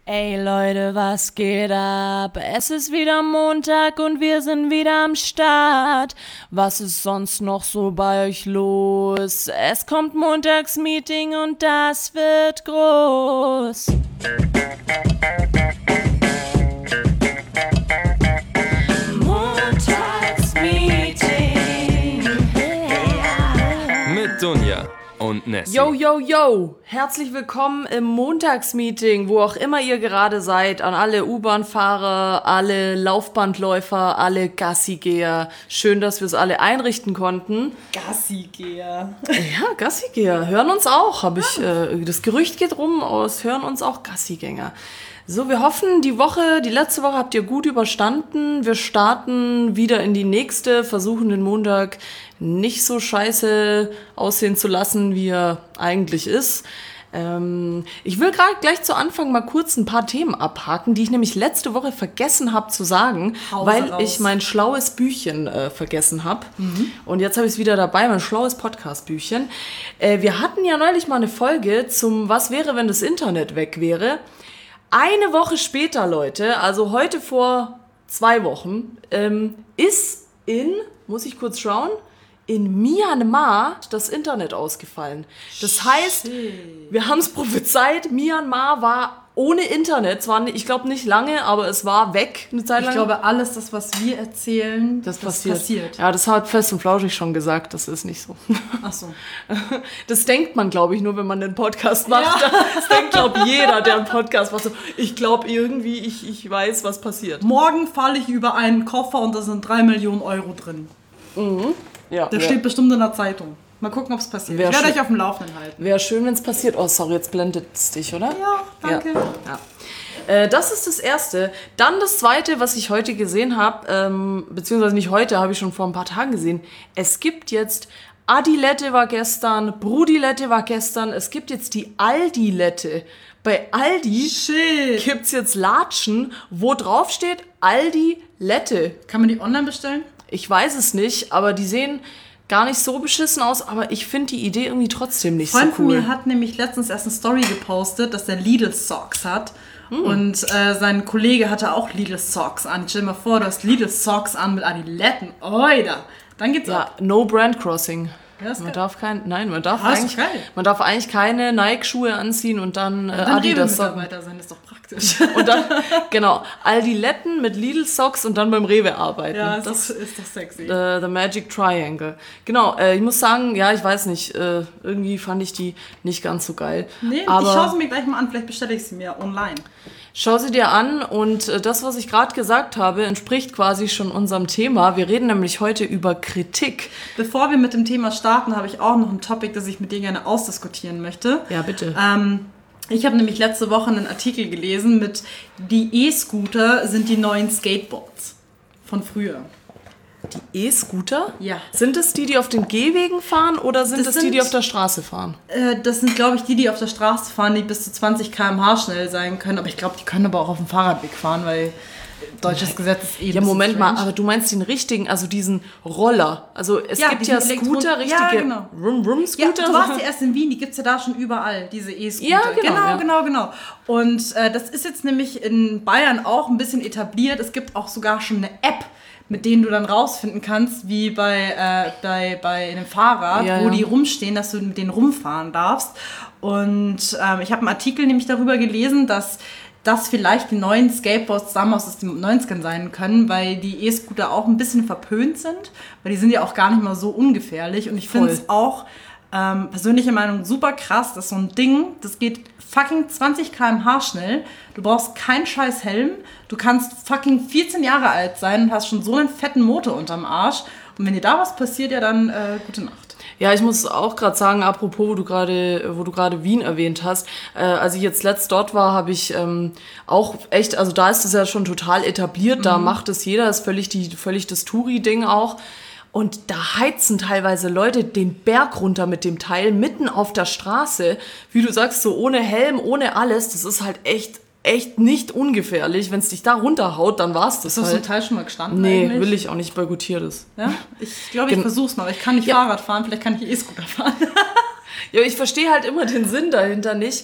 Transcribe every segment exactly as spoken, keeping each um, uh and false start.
Ey Leute, was geht ab? Es ist wieder Montag und wir sind wieder am Start. Was ist sonst noch so bei euch los? Es kommt Montagsmeeting und das wird groß. Montagsmeeting. Mit Dunja und Nessie. Yo, yo, yo! Herzlich willkommen im Montagsmeeting, wo auch immer ihr gerade seid, an alle U-Bahn-Fahrer, alle Laufbandläufer, alle Gassigeher. Schön, dass wir es alle einrichten konnten. Gassigeher. Ja, Gassigeher. Hören uns auch, habe ich, äh, das Gerücht geht rum, aus hören uns auch Gassigänger. So, wir hoffen, die Woche, die letzte Woche habt ihr gut überstanden. Wir starten wieder in die nächste, versuchen den Montag nicht so scheiße aussehen zu lassen, wie er eigentlich ist. Ähm, ich will gerade gleich zu Anfang mal kurz ein paar Themen abhaken, die ich nämlich letzte Woche vergessen habe zu sagen, Hause weil raus. ich mein schlaues Büchchen äh, vergessen habe. Mhm. Und jetzt habe ich es wieder dabei, mein schlaues Podcast-Büchchen. Äh, wir hatten ja neulich mal eine Folge zum Was wäre, wenn das Internet weg wäre. Eine Woche später, Leute, also heute vor zwei Wochen, ähm, ist in, muss ich kurz schauen, in Myanmar das Internet ausgefallen. Das heißt, wir haben es prophezeit, Myanmar war ohne Internet, zwar nicht, ich glaube nicht lange, aber es war weg eine Zeit lang. Ich glaube, alles, das, was wir erzählen, das, das passiert. passiert. Ja, das hat Fest und Flauschig schon gesagt, das ist nicht so. Ach so. Das denkt man, glaube ich, nur, wenn man den Podcast macht. Ja. Das denkt, glaube ich, jeder, der einen Podcast macht. So, ich glaube irgendwie, ich, ich weiß, was passiert. Morgen falle ich über einen Koffer und da sind drei Millionen Euro drin. Mhm. Ja, Der wär, steht bestimmt in der Zeitung. Mal gucken, ob es passiert. Ich werde euch auf dem Laufenden halten. Wäre schön, wenn es passiert. Oh, sorry, jetzt blendet es dich, oder? Ja, danke. Ja. Ja. Äh, das ist das Erste. Dann das Zweite, was ich heute gesehen habe, ähm, beziehungsweise nicht heute, habe ich schon vor ein paar Tagen gesehen. Es gibt jetzt, Adilette war gestern, Brudilette war gestern, es gibt jetzt die Aldilette. Bei Aldi gibt es jetzt Latschen, wo drauf steht Aldi-Lette. Kann man die online bestellen? Ich weiß es nicht, aber die sehen gar nicht so beschissen aus, aber ich finde die Idee irgendwie trotzdem nicht Freund so cool. Freund von mir hat nämlich letztens erst eine Story gepostet, dass er Lidl Socks hat. Hm. Und äh, sein Kollege hatte auch Lidl Socks an. Stell dir mal vor, du hast Lidl Socks an mit Adiletten. Oida. Dann geht's ja, ab. No Brand Crossing. Ja, man darf kein, nein, man darf, ah, eigentlich, man darf eigentlich keine Nike-Schuhe anziehen und dann, äh, dann Adidas Socken. Mitarbeiter sein, ist doch praktisch. Und dann, genau, Aldiletten mit Lidl Socks und dann beim Rewe arbeiten. Ja, das ist, ist doch sexy. Äh, the Magic Triangle. Genau, äh, ich muss sagen, ja, ich weiß nicht, äh, irgendwie fand ich die nicht ganz so geil. Nee, aber ich schaue sie mir gleich mal an, vielleicht bestelle ich sie mir online. Schau sie dir an und äh, das, was ich gerade gesagt habe, entspricht quasi schon unserem Thema. Wir reden nämlich heute über Kritik. Bevor wir mit dem Thema starten, habe ich auch noch ein Topic, das ich mit dir gerne ausdiskutieren möchte. Ja, bitte. Ähm, ich habe nämlich letzte Woche einen Artikel gelesen mit die E-Scooter sind die neuen Skateboards von früher. Die E-Scooter? Ja. Sind es die, die auf den Gehwegen fahren oder sind Das es die, sind- die auf der Straße fahren? Äh, das sind, glaube ich, die, die auf der Straße fahren, die bis zu zwanzig Kilometer pro Stunde schnell sein können. Aber ich glaube, die können aber auch auf dem Fahrradweg fahren, weil deutsches Gesetz ist eh ein Ja, bisschen Moment mal, strange. aber du meinst den richtigen, also diesen Roller. Also es Ja, gibt ja diesen Scooter, Elektron- richtige Ja, genau. Rum-Rum-Scooter. Ja, du warst ja erst in Wien, die gibt es ja da schon überall, diese E-Scooter. Ja, genau, Genau, ja. genau, genau. Und äh, das ist jetzt nämlich in Bayern auch ein bisschen etabliert. Es gibt auch sogar schon eine App, mit denen du dann rausfinden kannst, wie bei, äh, bei, bei einem Fahrrad, Ja, wo ja. die rumstehen, dass du mit denen rumfahren darfst. Und ähm, ich habe einen Artikel nämlich darüber gelesen, dass das vielleicht die neuen Skateboards damals aus den neunzigern sein können, weil die E-Scooter auch ein bisschen verpönt sind, weil die sind ja auch gar nicht mal so ungefährlich. Und ich finde Voll. es auch, ähm, persönliche Meinung, super krass, dass so ein Ding, das geht fucking zwanzig Kilometer pro Stunde schnell, du brauchst keinen scheiß Helm, du kannst fucking vierzehn Jahre alt sein und hast schon so einen fetten Motor unterm Arsch. Und wenn dir da was passiert, ja dann äh, gute Nacht. Ja, ich muss auch gerade sagen, apropos, wo du gerade, wo du gerade Wien erwähnt hast, äh, als ich jetzt letzt dort war, habe ich ähm, auch echt, also da ist es ja schon total etabliert, mhm. da macht es jeder, ist völlig die, völlig das Touri-Ding auch. Und da heizen teilweise Leute den Berg runter mit dem Teil, mitten auf der Straße. Wie du sagst, so ohne Helm, ohne alles. Das ist halt echt, echt nicht ungefährlich. Wenn es dich da runterhaut, dann war's das Ist das so ein halt. Teil schon mal gestanden Nee, eigentlich? will ich auch nicht, boykottiere das. Ja? Ich glaube, ich Gen- versuch's mal, aber ich kann nicht Ja. Fahrrad fahren, vielleicht kann ich E-Scooter fahren. Ja, ich verstehe halt immer den Sinn dahinter nicht.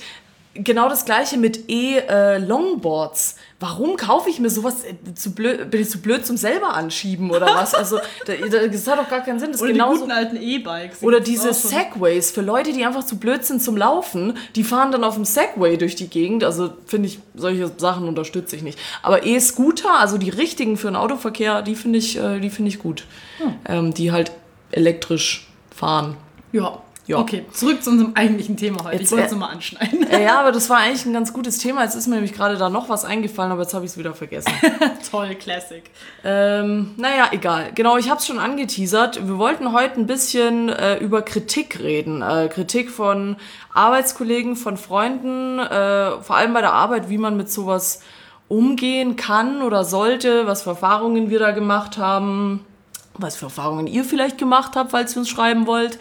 Genau das gleiche mit E-Longboards. Warum kaufe ich mir sowas? Äh, zu blöd, bin ich zu blöd zum selber anschieben oder was? Also da, das hat doch gar keinen Sinn. Das oder genauso, die guten alten E-Bikes. Oder diese Segways für Leute, die einfach zu blöd sind zum Laufen. Die fahren dann auf dem Segway durch die Gegend. Also finde ich, solche Sachen unterstütze ich nicht. Aber E-Scooter, also die richtigen für den Autoverkehr, die finde ich, äh, die finde ich gut. Hm. Ähm, die halt elektrisch fahren. Ja. Ja. Okay, zurück zu unserem eigentlichen Thema heute. Jetzt, ich wollte es äh, nochmal anschneiden. Äh, ja, aber das war eigentlich ein ganz gutes Thema. Jetzt ist mir nämlich gerade da noch was eingefallen, aber jetzt habe ich es wieder vergessen. Toll, Classic. Ähm, naja, egal. Genau, ich habe es schon angeteasert. Wir wollten heute ein bisschen äh, über Kritik reden. Äh, Kritik von Arbeitskollegen, von Freunden, äh, vor allem bei der Arbeit, wie man mit sowas umgehen kann oder sollte, was für Erfahrungen wir da gemacht haben, was für Erfahrungen ihr vielleicht gemacht habt, falls ihr uns schreiben wollt.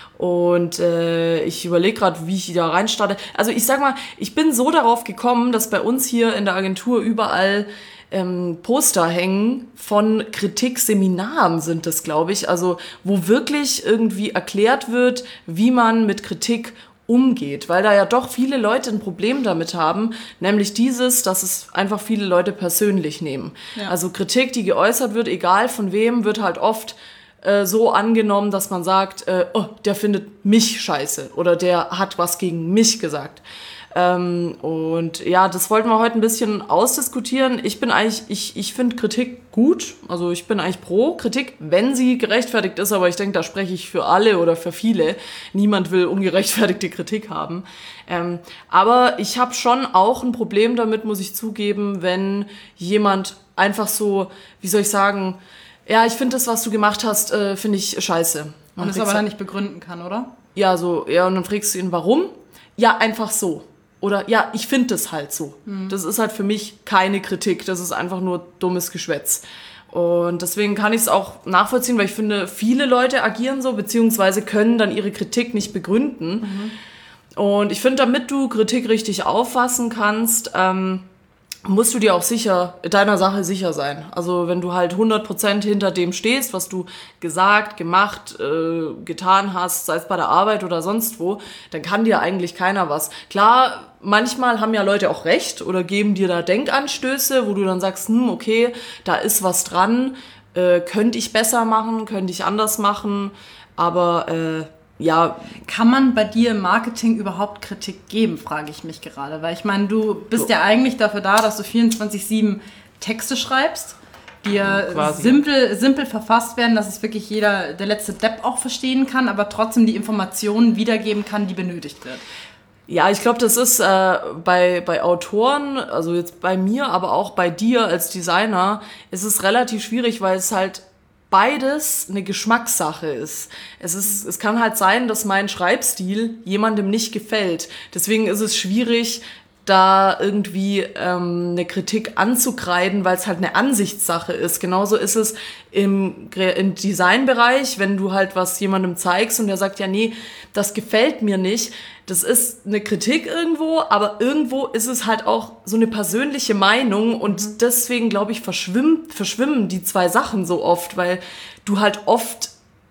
Und äh, ich überlege gerade, wie ich da reinstarte. Also ich sag mal, ich bin so darauf gekommen, dass bei uns hier in der Agentur überall ähm, Poster hängen von Kritikseminaren sind das, glaube ich. Also wo wirklich irgendwie erklärt wird, wie man mit Kritik umgeht. Weil da ja doch viele Leute ein Problem damit haben, nämlich dieses, dass es einfach viele Leute persönlich nehmen. Ja. Also Kritik, die geäußert wird, egal von wem, wird halt oft so angenommen, dass man sagt, äh, oh, der findet mich scheiße oder der hat was gegen mich gesagt. Ähm, und ja, das wollten wir heute ein bisschen ausdiskutieren. Ich bin eigentlich, ich, ich finde Kritik gut, also ich bin eigentlich pro Kritik, wenn sie gerechtfertigt ist, aber ich denke, da spreche ich für alle oder für viele. Niemand will ungerechtfertigte Kritik haben. Ähm, aber ich habe schon auch ein Problem damit, muss ich zugeben, wenn jemand einfach so, wie soll ich sagen, ja, ich finde das, was du gemacht hast, äh, finde ich scheiße. Man und es aber dann nicht begründen kann, oder? Ja, so, ja, und dann fragst du ihn, warum? Ja, einfach so. Oder, ja, ich finde das halt so. Mhm. Das ist halt für mich keine Kritik, das ist einfach nur dummes Geschwätz. Und deswegen kann ich es auch nachvollziehen, weil ich finde, viele Leute agieren so, beziehungsweise können dann ihre Kritik nicht begründen. Mhm. Und ich finde, damit du Kritik richtig auffassen kannst, ähm, musst du dir auch sicher, deiner Sache sicher sein. Also wenn du halt hundert Prozent hinter dem stehst, was du gesagt, gemacht, äh, getan hast, sei es bei der Arbeit oder sonst wo, dann kann dir eigentlich keiner was. Klar, manchmal haben ja Leute auch recht oder geben dir da Denkanstöße, wo du dann sagst, hm, okay, da ist was dran, äh, könnte ich besser machen, könnte ich anders machen, aber äh, ja. Kann man bei dir im Marketing überhaupt Kritik geben, frage ich mich gerade. Weil ich meine, du bist so. ja eigentlich dafür da, dass du vierundzwanzig sieben Texte schreibst, die ja simpel, simpel verfasst werden, dass es wirklich jeder, der letzte Depp auch verstehen kann, aber trotzdem die Informationen wiedergeben kann, die benötigt wird. Ja, ich glaube, das ist äh, bei, bei Autoren, also jetzt bei mir, aber auch bei dir als Designer, ist es relativ schwierig, weil es halt beides eine Geschmackssache ist. Es ist, es kann halt sein, dass mein Schreibstil jemandem nicht gefällt. Deswegen ist es schwierig, da irgendwie ähm, eine Kritik anzukreiden, weil es halt eine Ansichtssache ist. Genauso ist es im, im Designbereich, wenn du halt was jemandem zeigst und der sagt, ja nee, das gefällt mir nicht. Das ist eine Kritik irgendwo, aber irgendwo ist es halt auch so eine persönliche Meinung und deswegen, glaube ich, verschwimmt, verschwimmen die zwei Sachen so oft, weil du halt oft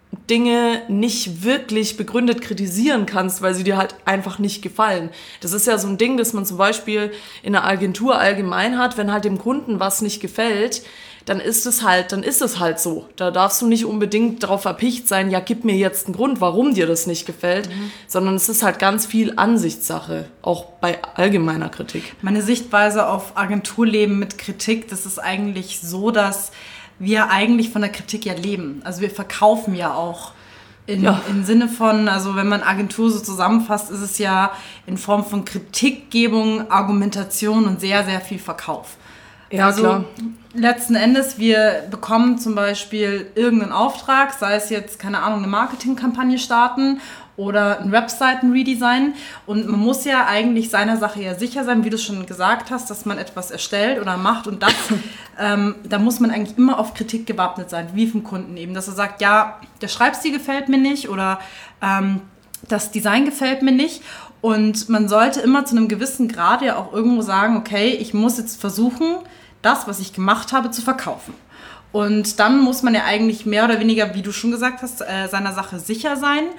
Dinge nicht wirklich begründet kritisieren kannst, weil sie dir halt einfach nicht gefallen. Das ist ja so ein Ding, das man zum Beispiel in einer Agentur allgemein hat, wenn halt dem Kunden was nicht gefällt, dann ist es halt, dann ist es halt so. Da darfst du nicht unbedingt darauf erpicht sein, ja, gib mir jetzt einen Grund, warum dir das nicht gefällt, mhm. sondern es ist halt ganz viel Ansichtssache, auch bei allgemeiner Kritik. Meine Sichtweise auf Agenturleben mit Kritik, das ist eigentlich so, dass wir eigentlich von der Kritik ja leben. Also wir verkaufen ja auch in, ja. im Sinne von, also wenn man Agentur so zusammenfasst, ist es ja in Form von Kritikgebung, Argumentation und sehr, sehr viel Verkauf. Ja, also klar. Letzten Endes, wir bekommen zum Beispiel irgendeinen Auftrag, sei es jetzt, keine Ahnung, eine Marketingkampagne starten oder ein Webseiten-Redesign. Und man muss ja eigentlich seiner Sache ja sicher sein, wie du schon gesagt hast, dass man etwas erstellt oder macht. Und das, ähm, da muss man eigentlich immer auf Kritik gewappnet sein, wie vom Kunden eben. Dass er sagt, ja, der Schreibstil gefällt mir nicht oder ähm, das Design gefällt mir nicht. Und man sollte immer zu einem gewissen Grad ja auch irgendwo sagen, okay, ich muss jetzt versuchen, das, was ich gemacht habe, zu verkaufen. Und dann muss man ja eigentlich mehr oder weniger, wie du schon gesagt hast, äh, seiner Sache sicher sein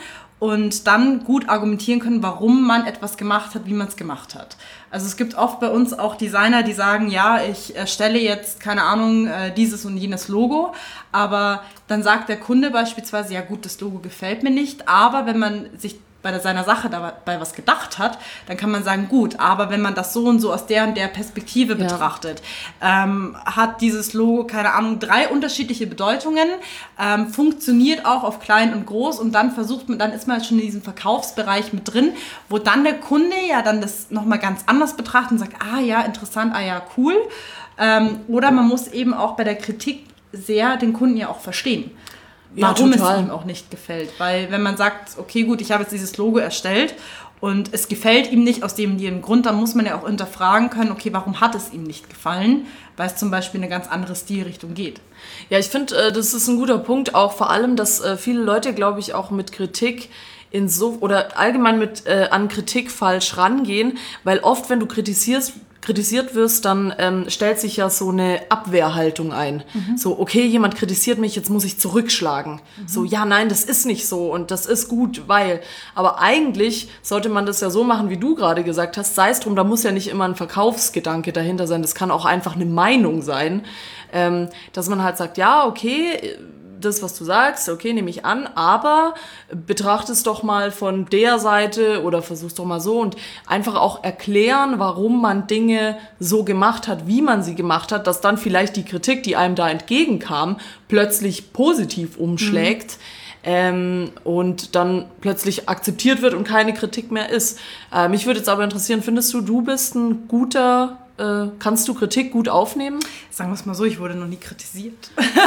und dann gut argumentieren können, warum man etwas gemacht hat, wie man es gemacht hat. Also es gibt oft bei uns auch Designer, die sagen, ja, ich erstelle jetzt, keine Ahnung, dieses und jenes Logo, aber dann sagt der Kunde beispielsweise, ja gut, das Logo gefällt mir nicht, aber wenn man sich bei seiner Sache dabei was gedacht hat, dann kann man sagen, gut, aber wenn man das so und so aus der und der Perspektive ja. betrachtet, ähm, hat dieses Logo, keine Ahnung, drei unterschiedliche Bedeutungen, ähm, funktioniert auch auf klein und groß und dann versucht man, dann ist man schon in diesem Verkaufsbereich mit drin, wo dann der Kunde ja dann das nochmal ganz anders betrachtet und sagt, ah ja, interessant, ah ja, cool. Ähm, oder man muss eben auch bei der Kritik sehr den Kunden ja auch verstehen. Warum ja, es ihm auch nicht gefällt. Weil wenn man sagt, okay, gut, ich habe jetzt dieses Logo erstellt und es gefällt ihm nicht aus dem, dem Grund, dann muss man ja auch hinterfragen können, okay, warum hat es ihm nicht gefallen? Weil es zum Beispiel in eine ganz andere Stilrichtung geht. Ja, ich finde, das ist ein guter Punkt, auch vor allem, dass viele Leute, glaube ich, auch mit Kritik in so oder allgemein mit äh, an Kritik falsch rangehen, weil oft, wenn du kritisierst, kritisiert wirst, dann ähm, stellt sich ja so eine Abwehrhaltung ein. Mhm. So, okay, jemand kritisiert mich, jetzt muss ich zurückschlagen. Mhm. So, ja, nein, das ist nicht so und das ist gut, weil. Aber eigentlich sollte man das ja so machen, wie du gerade gesagt hast, sei es drum, da muss ja nicht immer ein Verkaufsgedanke dahinter sein, das kann auch einfach eine Meinung sein, ähm, dass man halt sagt, ja, okay, das, was du sagst, okay, nehme ich an, aber betrachte es doch mal von der Seite oder versuch's doch mal so und einfach auch erklären, warum man Dinge so gemacht hat, wie man sie gemacht hat, dass dann vielleicht die Kritik, die einem da entgegenkam, plötzlich positiv umschlägt. Mhm. Ähm, und dann plötzlich akzeptiert wird und keine Kritik mehr ist. Äh, mich würde jetzt aber interessieren, findest du, du bist ein guter, äh, kannst du Kritik gut aufnehmen? Sagen wir es mal so, ich wurde noch nie kritisiert.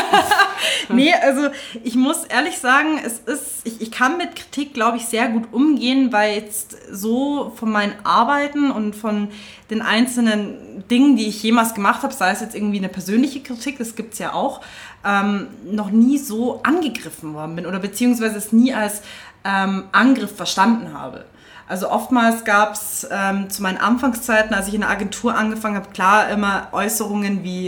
Nee, also ich muss ehrlich sagen, es ist, ich, ich kann mit Kritik, glaube ich, sehr gut umgehen, weil jetzt so von meinen Arbeiten und von den einzelnen Dingen, die ich jemals gemacht habe, sei es jetzt irgendwie eine persönliche Kritik, das gibt es ja auch, ähm, noch nie so angegriffen worden bin oder beziehungsweise es nie als ähm, Angriff verstanden habe. Also oftmals gab es ähm, zu meinen Anfangszeiten, als ich in der Agentur angefangen habe, klar immer Äußerungen wie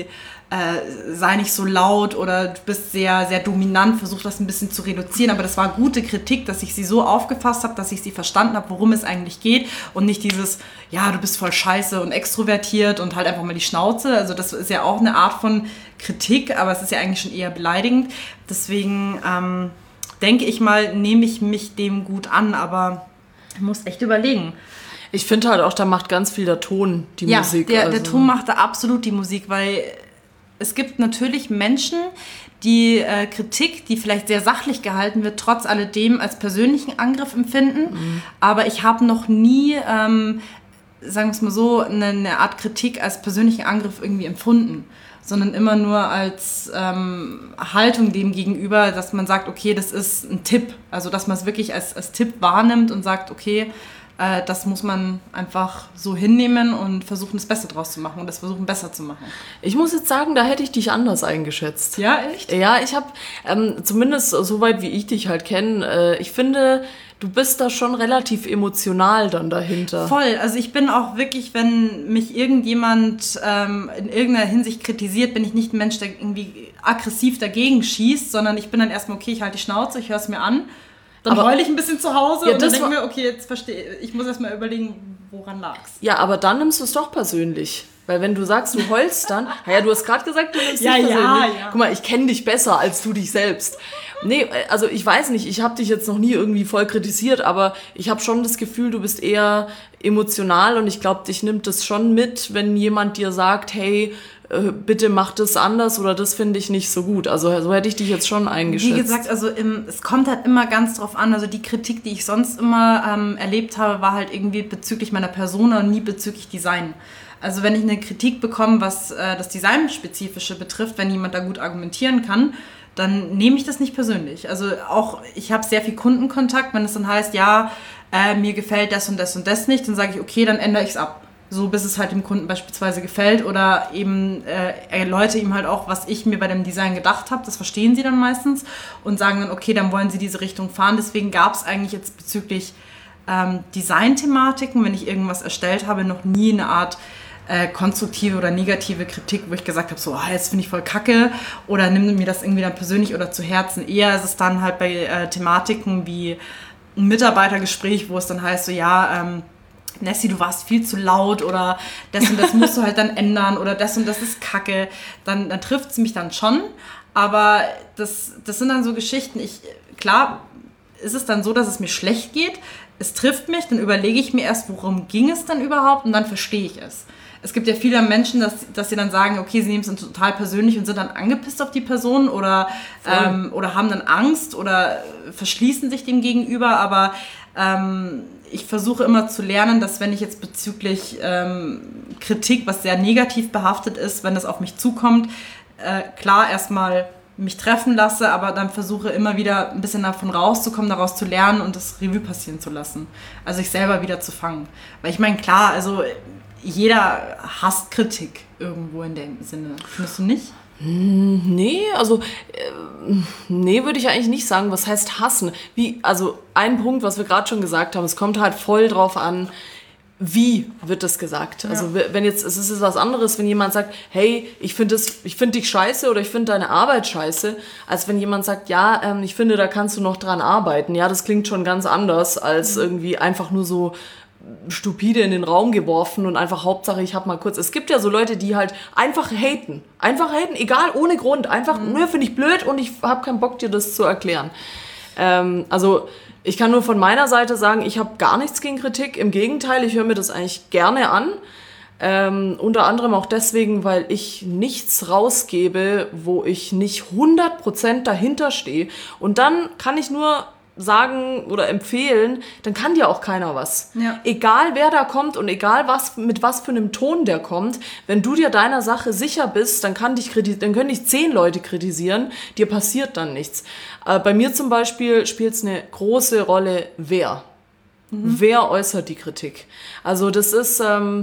äh, sei nicht so laut oder du bist sehr, sehr dominant, versuch das ein bisschen zu reduzieren, aber das war gute Kritik, dass ich sie so aufgefasst habe, dass ich sie verstanden habe, worum es eigentlich geht und nicht dieses, ja, du bist voll scheiße und extrovertiert und halt einfach mal die Schnauze, also das ist ja auch eine Art von Kritik, aber es ist ja eigentlich schon eher beleidigend, deswegen ähm, denke ich mal, nehme ich mich dem gut an, aber ich muss echt überlegen. Ich finde halt auch, da macht ganz viel der Ton die ja, Musik. Ja, der, also. der Ton macht da absolut die Musik, weil es gibt natürlich Menschen, die äh, Kritik, die vielleicht sehr sachlich gehalten wird, trotz alledem als persönlichen Angriff empfinden. Mhm. Aber ich habe noch nie, ähm, sagen wir es mal so, eine, eine Art Kritik als persönlichen Angriff irgendwie empfunden, sondern immer nur als ähm, Haltung dem gegenüber, dass man sagt, okay, das ist ein Tipp. Also, dass man es wirklich als, als Tipp wahrnimmt und sagt, okay, äh, das muss man einfach so hinnehmen und versuchen, das Beste draus zu machen und das versuchen, besser zu machen. Ich muss jetzt sagen, da hätte ich dich anders eingeschätzt. Ja, echt? Ja, ich habe, ähm, zumindest soweit wie ich dich halt kenne, äh, ich finde, du bist da schon relativ emotional dann dahinter. Voll. Also ich bin auch wirklich, wenn mich irgendjemand ähm, in irgendeiner Hinsicht kritisiert, bin ich nicht ein Mensch, der irgendwie aggressiv dagegen schießt, sondern ich bin dann erstmal, okay, ich halte die Schnauze, ich höre es mir an. Dann heule ich ein bisschen zu Hause ja, und dann denke ich mir, okay, jetzt verstehe ich, muss erst mal überlegen, woran lag's. Ja, aber dann nimmst du es doch persönlich. Weil wenn du sagst, du heulst dann, ja, du hast gerade gesagt, du nimmst es ja, persönlich. Ja, ja. Guck mal, ich kenne dich besser als du dich selbst. Nee, also ich weiß nicht, ich habe dich jetzt noch nie irgendwie voll kritisiert, aber ich habe schon das Gefühl, du bist eher emotional und ich glaube, dich nimmt das schon mit, wenn jemand dir sagt, hey, bitte mach das anders oder das finde ich nicht so gut. Also so hätte ich dich jetzt schon eingeschätzt. Wie gesagt, also im, es kommt halt immer ganz drauf an. Also die Kritik, die ich sonst immer ähm, erlebt habe, war halt irgendwie bezüglich meiner Person und nie bezüglich Design. Also wenn ich eine Kritik bekomme, was äh, das Designspezifische betrifft, wenn jemand da gut argumentieren kann, dann nehme ich das nicht persönlich. Also auch, ich habe sehr viel Kundenkontakt, wenn es dann heißt, ja, äh, mir gefällt das und das und das nicht, dann sage ich, okay, dann ändere ich es ab. So, bis es halt dem Kunden beispielsweise gefällt oder eben äh, erläutere ihm halt auch, was ich mir bei dem Design gedacht habe. Das verstehen sie dann meistens und sagen dann, okay, dann wollen sie diese Richtung fahren. Deswegen gab es eigentlich jetzt bezüglich ähm, Design-Thematiken, wenn ich irgendwas erstellt habe, noch nie eine Art äh, konstruktive oder negative Kritik, wo ich gesagt habe, so, ah, jetzt finde ich voll kacke oder nimm mir das irgendwie dann persönlich oder zu Herzen. Eher ist es dann halt bei äh, Thematiken wie ein Mitarbeitergespräch, wo es dann heißt, so ja, ähm, Nessie, du warst viel zu laut oder das und das musst du halt dann ändern oder das und das ist Kacke, dann, dann trifft es mich dann schon. Aber das, das sind dann so Geschichten, ich, klar ist es dann so, dass es mir schlecht geht, es trifft mich, dann überlege ich mir erst, worum ging es dann überhaupt und dann verstehe ich es. Es gibt ja viele Menschen, dass, dass sie dann sagen, okay, sie nehmen es dann total persönlich und sind dann angepisst auf die Person oder, ähm, oder haben dann Angst oder verschließen sich dem gegenüber, aber ähm, ich versuche immer zu lernen, dass wenn ich jetzt bezüglich ähm, Kritik, was sehr negativ behaftet ist, wenn das auf mich zukommt, äh, klar erstmal mich treffen lasse, aber dann versuche immer wieder ein bisschen davon rauszukommen, daraus zu lernen und das Revue passieren zu lassen. Also sich selber wieder zu fangen. Weil ich meine, klar, also jeder hasst Kritik irgendwo in dem Sinne. Findest du nicht? Nee, also äh, nee, würde ich eigentlich nicht sagen. Was heißt hassen? Wie, also ein Punkt, was wir gerade schon gesagt haben, es kommt halt voll drauf an, wie wird das gesagt? Ja. Also wenn jetzt, es ist was anderes, wenn jemand sagt, hey, ich finde das, ich finde dich scheiße oder ich finde deine Arbeit scheiße, als wenn jemand sagt, ja, ähm, ich finde, da kannst du noch dran arbeiten. Ja, das klingt schon ganz anders, als mhm. irgendwie einfach nur so stupide in den Raum geworfen und einfach Hauptsache, ich habe mal kurz... Es gibt ja so Leute, die halt einfach haten. Einfach haten, egal, ohne Grund. Einfach, mhm. nö, finde ich blöd und ich habe keinen Bock, dir das zu erklären. Ähm, also ich kann nur von meiner Seite sagen, ich habe gar nichts gegen Kritik. Im Gegenteil, ich höre mir das eigentlich gerne an. Ähm, unter anderem auch deswegen, weil ich nichts rausgebe, wo ich nicht hundert Prozent dahinter stehe. Und dann kann ich nur sagen oder empfehlen, dann kann dir auch keiner was. Ja. Egal wer da kommt und egal was mit was für einem Ton der kommt, wenn du dir deiner Sache sicher bist, dann kann dich kriti- dann können dich zehn Leute kritisieren, dir passiert dann nichts. Äh, bei mir zum Beispiel spielt es eine große Rolle, wer. Mhm. Wer äußert die Kritik? Also das ist ähm,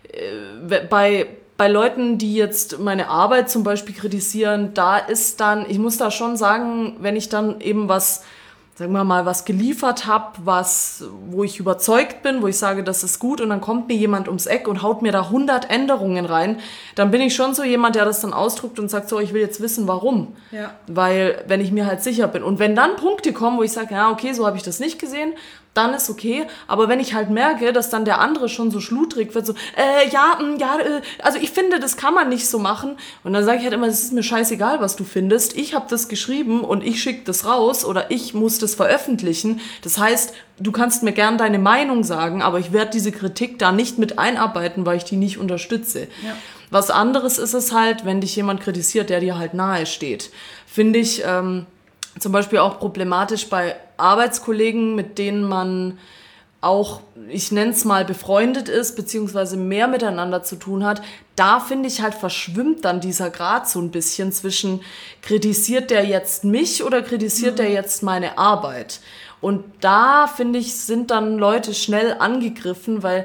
äh, bei Bei Leuten, die jetzt meine Arbeit zum Beispiel kritisieren, da ist dann, ich muss da schon sagen, wenn ich dann eben was sagen wir mal, was geliefert habe, was, wo ich überzeugt bin, wo ich sage, das ist gut und dann kommt mir jemand ums Eck und haut mir da hundert Änderungen rein, dann bin ich schon so jemand, der das dann ausdrückt und sagt, so, ich will jetzt wissen, warum. Ja. Weil, wenn ich mir halt sicher bin. Und wenn dann Punkte kommen, wo ich sage, ja, okay, so habe ich das nicht gesehen, dann ist okay. Aber wenn ich halt merke, dass dann der andere schon so schludrig wird, so, äh, ja, mh, ja, äh, also ich finde, das kann man nicht so machen. Und dann sage ich halt immer, es ist mir scheißegal, was du findest. Ich habe das geschrieben und ich schicke das raus oder ich muss das veröffentlichen. Das heißt, du kannst mir gern deine Meinung sagen, aber ich werde diese Kritik da nicht mit einarbeiten, weil ich die nicht unterstütze. Ja. Was anderes ist es halt, wenn dich jemand kritisiert, der dir halt nahe steht. Finde ich ähm, zum Beispiel auch problematisch bei Arbeitskollegen, mit denen man auch, ich nenne es mal, befreundet ist, beziehungsweise mehr miteinander zu tun hat. Da, finde ich, halt verschwimmt dann dieser Grad so ein bisschen zwischen, kritisiert der jetzt mich oder kritisiert mhm. der jetzt meine Arbeit? Und da, finde ich, sind dann Leute schnell angegriffen, weil,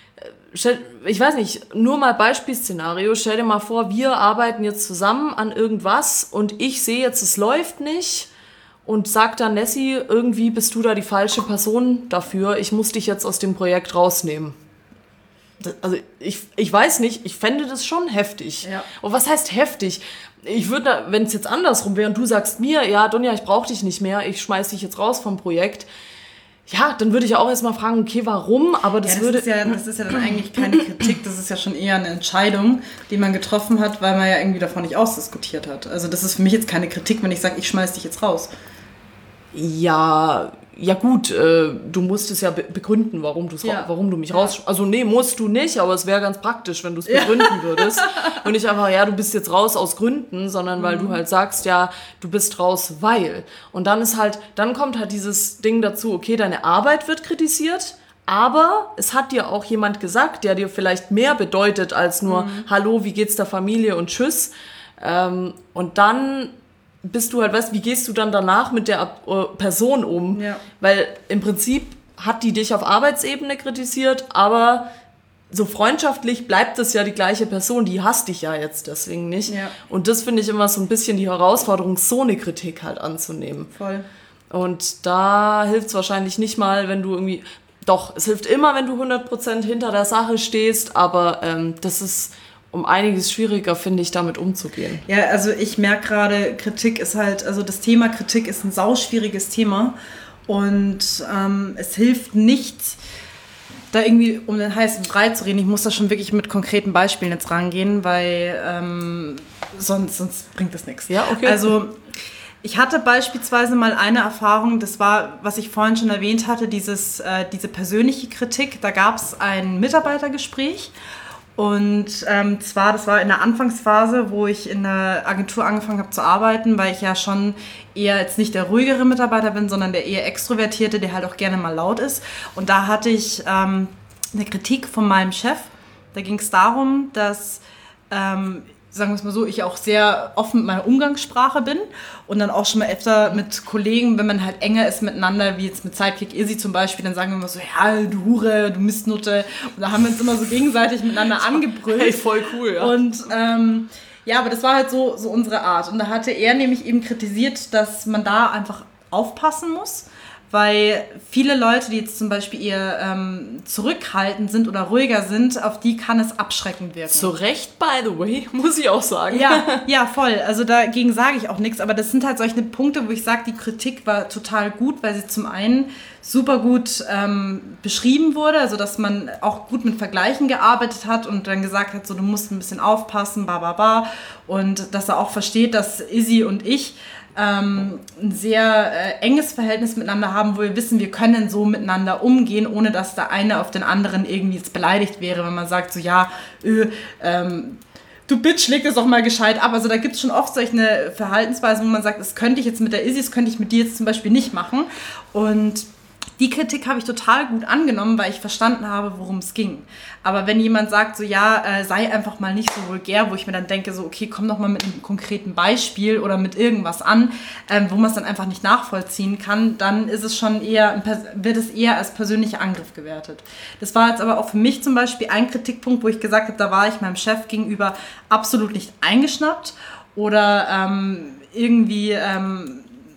ich weiß nicht, nur mal Beispielszenario, stell dir mal vor, wir arbeiten jetzt zusammen an irgendwas und ich sehe jetzt, es läuft nicht und sag dann, Nessie, irgendwie bist du da die falsche Person dafür, ich muss dich jetzt aus dem Projekt rausnehmen. Das, also ich, ich weiß nicht, ich fände das schon heftig. Ja. Und was heißt heftig? Ich würde, wenn es jetzt andersrum wäre und du sagst mir, ja, Donja, ich brauche dich nicht mehr, ich schmeiß dich jetzt raus vom Projekt, ja, dann würde ich auch erstmal fragen, okay, warum? Aber das, ja, das würde... Ist ja, das ist ja dann eigentlich keine Kritik, das ist ja schon eher eine Entscheidung, die man getroffen hat, weil man ja irgendwie davon nicht ausdiskutiert hat. Also das ist für mich jetzt keine Kritik, wenn ich sage, ich schmeiß dich jetzt raus. Ja, ja gut, äh, du musst es ja be- begründen, warum, ja. warum du mich ja. raus... Also nee, musst du nicht, aber es wäre ganz praktisch, wenn du es begründen ja. würdest. Und nicht einfach, ja, du bist jetzt raus aus Gründen, sondern weil mhm. du halt sagst, ja, du bist raus, weil. Und dann ist halt, dann kommt halt dieses Ding dazu, okay, deine Arbeit wird kritisiert, aber es hat dir auch jemand gesagt, der dir vielleicht mehr bedeutet als nur, mhm. hallo, wie geht's der Familie und tschüss. Ähm, und dann... bist du halt, weißt, wie gehst du dann danach mit der Person um? Ja. Weil im Prinzip hat die dich auf Arbeitsebene kritisiert, aber so freundschaftlich bleibt es ja die gleiche Person, die hasst dich ja jetzt deswegen nicht. Ja. Und das finde ich immer so ein bisschen die Herausforderung, so eine Kritik halt anzunehmen. Voll. Und da hilft es wahrscheinlich nicht mal, wenn du irgendwie, doch, es hilft immer, wenn du hundert Prozent hinter der Sache stehst, aber ähm, das ist um einiges schwieriger, finde ich, damit umzugehen. Ja, also ich merke gerade, Kritik ist halt, also das Thema Kritik ist ein sauschwieriges Thema Und ähm, es hilft nicht, da irgendwie um den heißen Brei zu reden. Ich muss da schon wirklich mit konkreten Beispielen jetzt rangehen, weil ähm, sonst, sonst bringt das nichts. Ja, okay. Also ich hatte beispielsweise mal eine Erfahrung, das war, was ich vorhin schon erwähnt hatte, dieses, äh, diese persönliche Kritik. Da gab es ein Mitarbeitergespräch und ähm, zwar, das war in der Anfangsphase, wo ich in der Agentur angefangen habe zu arbeiten, weil ich ja schon eher jetzt nicht der ruhigere Mitarbeiter bin, sondern der eher extrovertierte, der halt auch gerne mal laut ist. Und da hatte ich ähm, eine Kritik von meinem Chef. Da ging es darum, dass ähm, sagen wir es mal so, ich auch sehr offen mit meiner Umgangssprache bin und dann auch schon mal öfter mit Kollegen, wenn man halt enger ist miteinander, wie jetzt mit Sidekick Izzy zum Beispiel, dann sagen wir immer so, ja, du Hure, du Mistnutte. Und da haben wir uns immer so gegenseitig miteinander angebrüllt. Hey, voll cool, ja. Und ähm, ja, aber das war halt so, so unsere Art. Und da hatte er nämlich eben kritisiert, dass man da einfach aufpassen muss, weil viele Leute, die jetzt zum Beispiel eher ähm, zurückhaltend sind oder ruhiger sind, auf die kann es abschreckend wirken. Zu Recht, by the way, muss ich auch sagen. Ja, ja, voll. Also dagegen sage ich auch nichts, aber das sind halt solche Punkte, wo ich sage, die Kritik war total gut, weil sie zum einen super gut ähm, beschrieben wurde, also dass man auch gut mit Vergleichen gearbeitet hat und dann gesagt hat, so du musst ein bisschen aufpassen, ba, ba, ba. Und dass er auch versteht, dass Izzy und ich Ähm, ein sehr äh, enges Verhältnis miteinander haben, wo wir wissen, wir können so miteinander umgehen, ohne dass der eine auf den anderen irgendwie jetzt beleidigt wäre, wenn man sagt so, ja, öh, ähm, du Bitch, leg das doch mal gescheit ab. Also da gibt es schon oft solche Verhaltensweisen, wo man sagt, das könnte ich jetzt mit der Izzy, das könnte ich mit dir jetzt zum Beispiel nicht machen. Und die Kritik habe ich total gut angenommen, weil ich verstanden habe, worum es ging. Aber wenn jemand sagt, so ja, äh, sei einfach mal nicht so vulgär, wo ich mir dann denke, so okay, komm doch mal mit einem konkreten Beispiel oder mit irgendwas an, ähm, wo man es dann einfach nicht nachvollziehen kann, dann ist es schon eher, ein, wird es eher als persönlicher Angriff gewertet. Das war jetzt aber auch für mich zum Beispiel ein Kritikpunkt, wo ich gesagt habe, da war ich meinem Chef gegenüber absolut nicht eingeschnappt oder ähm, irgendwie Ähm,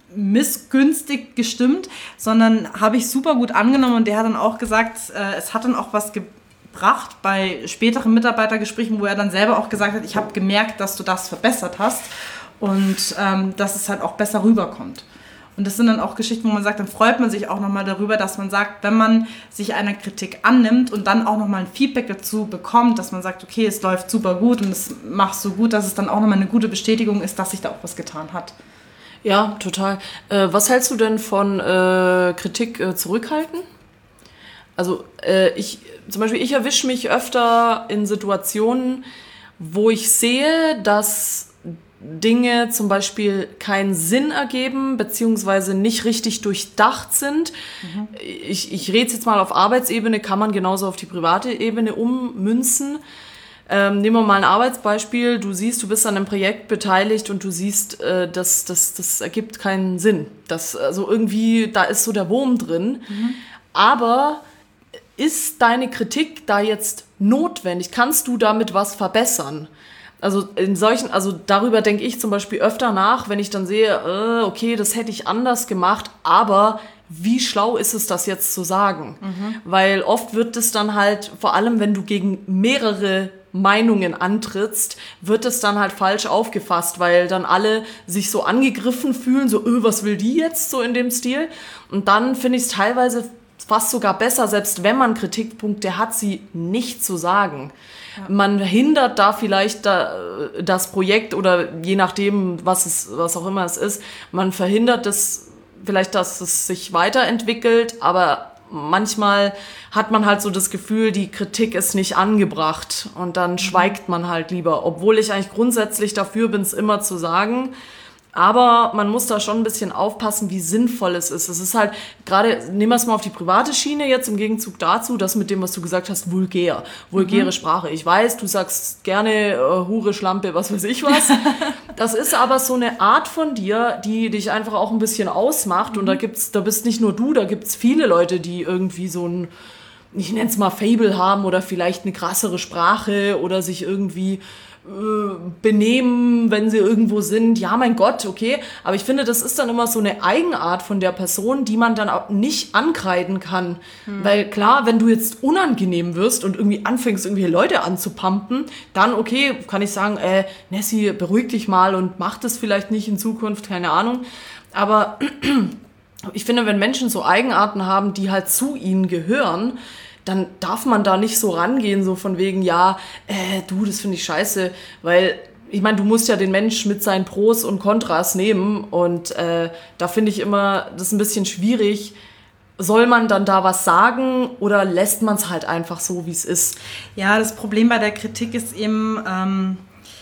missgünstig gestimmt, sondern habe ich super gut angenommen und der hat dann auch gesagt, äh, es hat dann auch was gebracht bei späteren Mitarbeitergesprächen, wo er dann selber auch gesagt hat, ich habe gemerkt, dass du das verbessert hast und ähm, dass es halt auch besser rüberkommt. Und das sind dann auch Geschichten, wo man sagt, dann freut man sich auch nochmal darüber, dass man sagt, wenn man sich einer Kritik annimmt und dann auch nochmal ein Feedback dazu bekommt, dass man sagt, okay, es läuft super gut und es machst du so gut, dass es dann auch nochmal eine gute Bestätigung ist, dass sich da auch was getan hat. Ja, total. Äh, was hältst du denn von äh, Kritik äh, zurückhalten? Also äh, ich, zum Beispiel, ich erwische mich öfter in Situationen, wo ich sehe, dass Dinge zum Beispiel keinen Sinn ergeben, beziehungsweise nicht richtig durchdacht sind. Mhm. Ich, ich rede jetzt mal auf Arbeitsebene, kann man genauso auf die private Ebene ummünzen. Ähm, nehmen wir mal ein Arbeitsbeispiel. Du siehst, du bist an einem Projekt beteiligt und du siehst, äh, das, das, das ergibt keinen Sinn. Das, also irgendwie, da ist so der Wurm drin. Mhm. Aber ist deine Kritik da jetzt notwendig? Kannst du damit was verbessern? Also in solchen, also darüber denke ich zum Beispiel öfter nach, wenn ich dann sehe, äh, okay, das hätte ich anders gemacht, aber wie schlau ist es, das jetzt zu sagen? Mhm. Weil oft wird es dann halt, vor allem wenn du gegen mehrere Meinungen antrittst, wird es dann halt falsch aufgefasst, weil dann alle sich so angegriffen fühlen, so, öh, was will die jetzt, so in dem Stil. Und dann finde ich es teilweise fast sogar besser, selbst wenn man Kritikpunkte hat, sie nicht zu sagen. Ja. Man hindert da vielleicht da, das Projekt oder je nachdem, was es, was auch immer es ist, man verhindert es vielleicht, dass es sich weiterentwickelt, aber manchmal hat man halt so das Gefühl, die Kritik ist nicht angebracht und dann mhm. schweigt man halt lieber, obwohl ich eigentlich grundsätzlich dafür bin, es immer zu sagen. Aber man muss da schon ein bisschen aufpassen, wie sinnvoll es ist. Es ist halt, gerade, nehmen wir es mal auf die private Schiene jetzt, im Gegenzug dazu, das mit dem, was du gesagt hast, vulgär, vulgäre mhm. Sprache. Ich weiß, du sagst gerne äh, Hure, Schlampe, was weiß ich was. Das ist aber so eine Art von dir, die dich einfach auch ein bisschen ausmacht. Mhm. Und da gibt's, da bist nicht nur du, da gibt's viele Leute, die irgendwie so ein, ich nenne es mal Fable haben oder vielleicht eine krassere Sprache oder sich irgendwie benehmen, wenn sie irgendwo sind. Ja, mein Gott, okay. Aber ich finde, das ist dann immer so eine Eigenart von der Person, die man dann auch nicht ankreiden kann. Hm. Weil klar, wenn du jetzt unangenehm wirst und irgendwie anfängst, irgendwie Leute anzupumpen, dann okay, kann ich sagen, äh, Nessie, beruhig dich mal und mach das vielleicht nicht in Zukunft, keine Ahnung. Aber ich finde, wenn Menschen so Eigenarten haben, die halt zu ihnen gehören, dann darf man da nicht so rangehen, so von wegen, ja, äh, du, das finde ich scheiße, weil ich meine, du musst ja den Mensch mit seinen Pros und Kontras nehmen und äh, da finde ich immer, das ist ein bisschen schwierig. Soll man dann da was sagen oder lässt man es halt einfach so, wie es ist? Ja, das Problem bei der Kritik ist eben, ähm,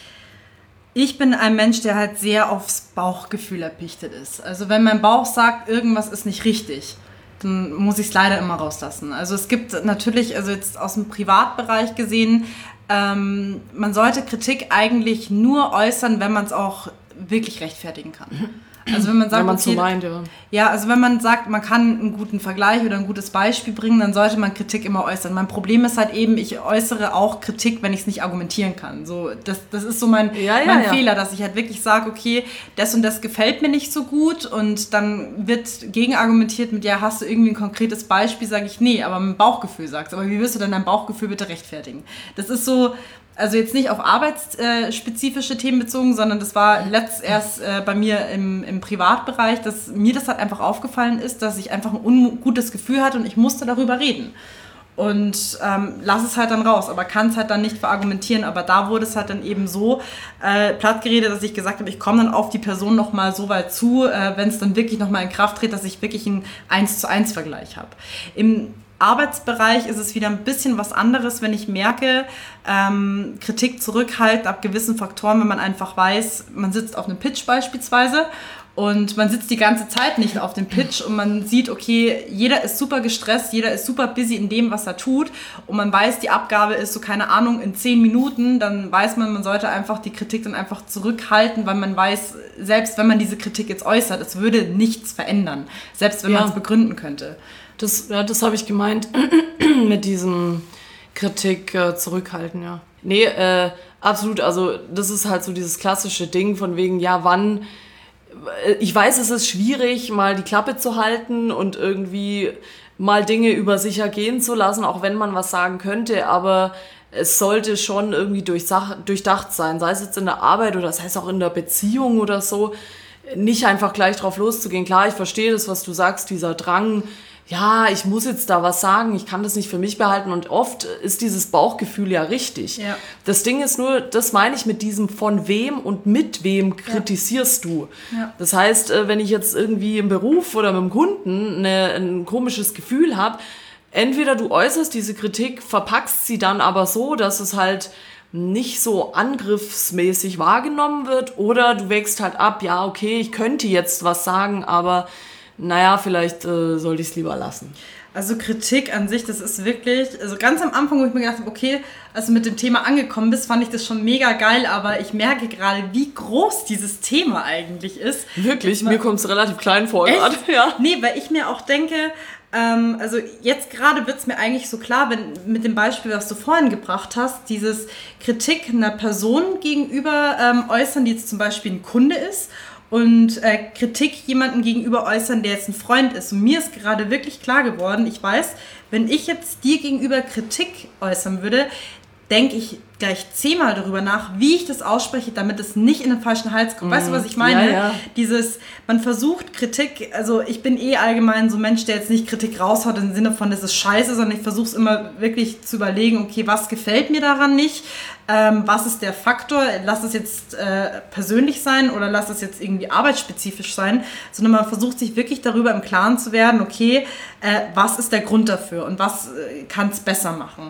ich bin ein Mensch, der halt sehr aufs Bauchgefühl erpichtet ist. Also wenn mein Bauch sagt, irgendwas ist nicht richtig, dann muss ich es leider immer rauslassen. Also es gibt natürlich, also jetzt aus dem Privatbereich gesehen, ähm, man sollte Kritik eigentlich nur äußern, wenn man es auch wirklich rechtfertigen kann. Also wenn man sagt, wenn man okay, so meint, ja. Ja, also wenn man sagt, man kann einen guten Vergleich oder ein gutes Beispiel bringen, dann sollte man Kritik immer äußern. Mein Problem ist halt eben, ich äußere auch Kritik, wenn ich es nicht argumentieren kann. So, das, das ist so mein, ja, ja, mein ja. Fehler, dass ich halt wirklich sage, okay, das und das gefällt mir nicht so gut und dann wird gegenargumentiert mit, ja, hast du irgendwie ein konkretes Beispiel, sage ich, nee, aber mein Bauchgefühl sagst. Aber wie wirst du denn dein Bauchgefühl bitte rechtfertigen? Das ist so... Also jetzt nicht auf arbeitsspezifische Themen bezogen, sondern das war letzt erst äh, bei mir im, im Privatbereich, dass mir das halt einfach aufgefallen ist, dass ich einfach ein ungutes Gefühl hatte und ich musste darüber reden. Und ähm, lass es halt dann raus, aber kann es halt dann nicht verargumentieren. Aber da wurde es halt dann eben so äh, plattgeredet, dass ich gesagt habe, ich komme dann auf die Person nochmal so weit zu, äh, wenn es dann wirklich nochmal in Kraft tritt, dass ich wirklich einen eins zu eins Vergleich habe. Im Arbeitsbereich ist es wieder ein bisschen was anderes, wenn ich merke, ähm, Kritik zurückhalten ab gewissen Faktoren, wenn man einfach weiß, man sitzt auf einem Pitch beispielsweise und man sitzt die ganze Zeit nicht auf dem Pitch und man sieht, okay, jeder ist super gestresst, jeder ist super busy in dem, was er tut und man weiß, die Abgabe ist so, keine Ahnung, in zehn Minuten, dann weiß man, man sollte einfach die Kritik dann einfach zurückhalten, weil man weiß, selbst wenn man diese Kritik jetzt äußert, es würde nichts verändern, selbst wenn Ja. man es begründen könnte. Das, ja, das habe ich gemeint mit diesem Kritik äh, zurückhalten, ja. Nee, äh, absolut, also das ist halt so dieses klassische Ding von wegen, ja, wann, ich weiß, es ist schwierig, mal die Klappe zu halten und irgendwie mal Dinge über sich ergehen zu lassen, auch wenn man was sagen könnte, aber es sollte schon irgendwie durchsach- durchdacht sein, sei es jetzt in der Arbeit oder sei es auch in der Beziehung oder so, nicht einfach gleich drauf loszugehen. Klar, ich verstehe das, was du sagst, dieser Drang, ja, ich muss jetzt da was sagen, ich kann das nicht für mich behalten und oft ist dieses Bauchgefühl ja richtig. Ja. Das Ding ist nur, das meine ich mit diesem von wem und mit wem kritisierst du. Ja. Das heißt, wenn ich jetzt irgendwie im Beruf oder mit dem Kunden eine, ein komisches Gefühl habe, entweder du äußerst diese Kritik, verpackst sie dann aber so, dass es halt nicht so angriffsmäßig wahrgenommen wird oder du wächst halt ab, ja, okay, ich könnte jetzt was sagen, aber naja, vielleicht äh, sollte ich es lieber lassen. Also Kritik an sich, das ist wirklich, also ganz am Anfang, wo ich mir gedacht habe, okay, als du mit dem Thema angekommen bist, fand ich das schon mega geil, aber ich merke gerade, wie groß dieses Thema eigentlich ist. Wirklich? Mir kommt es relativ klein vor gerade. Echt? Ja. Nee, weil ich mir auch denke, ähm, also jetzt gerade wird es mir eigentlich so klar, wenn mit dem Beispiel, was du vorhin gebracht hast, dieses Kritik einer Person gegenüber ähm, äußern, die jetzt zum Beispiel ein Kunde ist, und äh, Kritik jemandem gegenüber äußern, der jetzt ein Freund ist. Und mir ist gerade wirklich klar geworden, ich weiß, wenn ich jetzt dir gegenüber Kritik äußern würde, denke ich gleich zehnmal darüber nach, wie ich das ausspreche, damit es nicht in den falschen Hals kommt. Weißt du, was ich meine? Ja, ja. Dieses, man versucht Kritik, also ich bin eh allgemein so ein Mensch, der jetzt nicht Kritik raushaut im Sinne von, das ist scheiße, sondern ich versuche es immer wirklich zu überlegen, okay, was gefällt mir daran nicht? Ähm, was ist der Faktor? Lass es jetzt äh, persönlich sein oder lass es jetzt irgendwie arbeitsspezifisch sein, sondern man versucht sich wirklich darüber im Klaren zu werden, okay, äh, was ist der Grund dafür und was äh, kann es besser machen?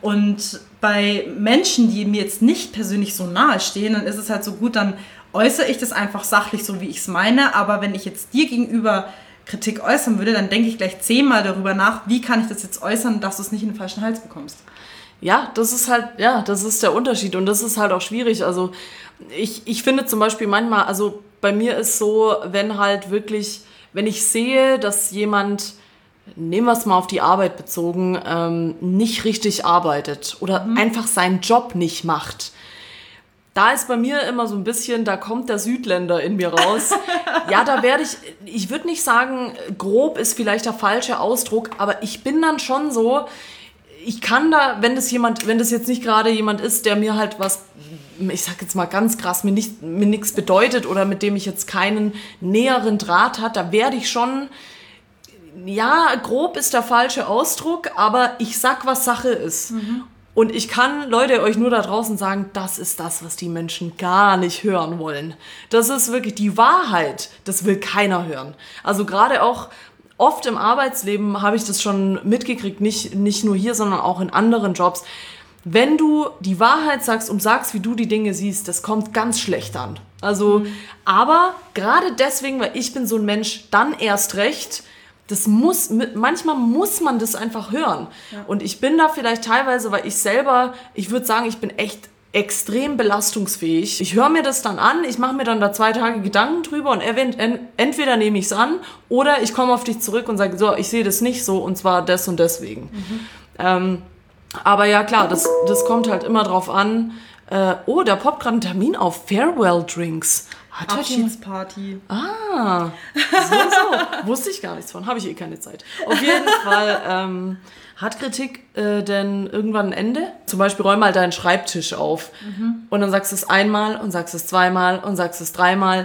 Und bei Menschen, die mir jetzt nicht persönlich so nahe stehen, dann ist es halt so gut, dann äußere ich das einfach sachlich, so wie ich es meine, aber wenn ich jetzt dir gegenüber Kritik äußern würde, dann denke ich gleich zehnmal darüber nach, wie kann ich das jetzt äußern, dass du es nicht in den falschen Hals bekommst. Ja, das ist halt, ja, das ist der Unterschied und das ist halt auch schwierig. Also ich, ich finde zum Beispiel manchmal, also bei mir ist so, wenn halt wirklich, wenn ich sehe, dass jemand, nehmen wir es mal auf die Arbeit bezogen, ähm, nicht richtig arbeitet oder mhm. einfach seinen Job nicht macht, da ist bei mir immer so ein bisschen, da kommt der Südländer in mir raus. Ja, da werde ich, ich würde nicht sagen, grob ist vielleicht der falsche Ausdruck, aber ich bin dann schon so, ich kann da, wenn das jemand, wenn das jetzt nicht gerade jemand ist, der mir halt was, ich sag jetzt mal ganz krass, mir nicht, mir nichts bedeutet oder mit dem ich jetzt keinen näheren Draht hat, da werde ich schon ja, grob ist der falsche Ausdruck, aber ich sag, was Sache ist. Mhm. Und ich kann, Leute, euch nur da draußen sagen, das ist das, was die Menschen gar nicht hören wollen. Das ist wirklich die Wahrheit. Das will keiner hören. Also gerade auch oft im Arbeitsleben habe ich das schon mitgekriegt, nicht, nicht nur hier, sondern auch in anderen Jobs. Wenn du die Wahrheit sagst und sagst, wie du die Dinge siehst, das kommt ganz schlecht an. Also, mhm. aber gerade deswegen, weil ich bin so ein Mensch, dann erst recht. Das muss, manchmal muss man das einfach hören. Ja. Und ich bin da vielleicht teilweise, weil ich selber, ich würde sagen, ich bin echt extrem belastungsfähig. Ich höre mir das dann an, ich mache mir dann da zwei Tage Gedanken drüber und entweder nehme ich es an oder ich komme auf dich zurück und sage, so, ich sehe das nicht so und zwar des und deswegen. Mhm. Ähm, aber ja klar, das, das kommt halt immer drauf an. Äh, oh, da poppt gerade ein Termin auf. Farewell Drinks. Hat Abschiedsparty. Ah, so, so. Wusste ich gar nichts von. Habe ich eh keine Zeit. Auf jeden Fall, ähm, hat Kritik äh, denn irgendwann ein Ende? Zum Beispiel räum mal deinen Schreibtisch auf. Mhm. Und dann sagst du es einmal und sagst es zweimal und sagst es dreimal.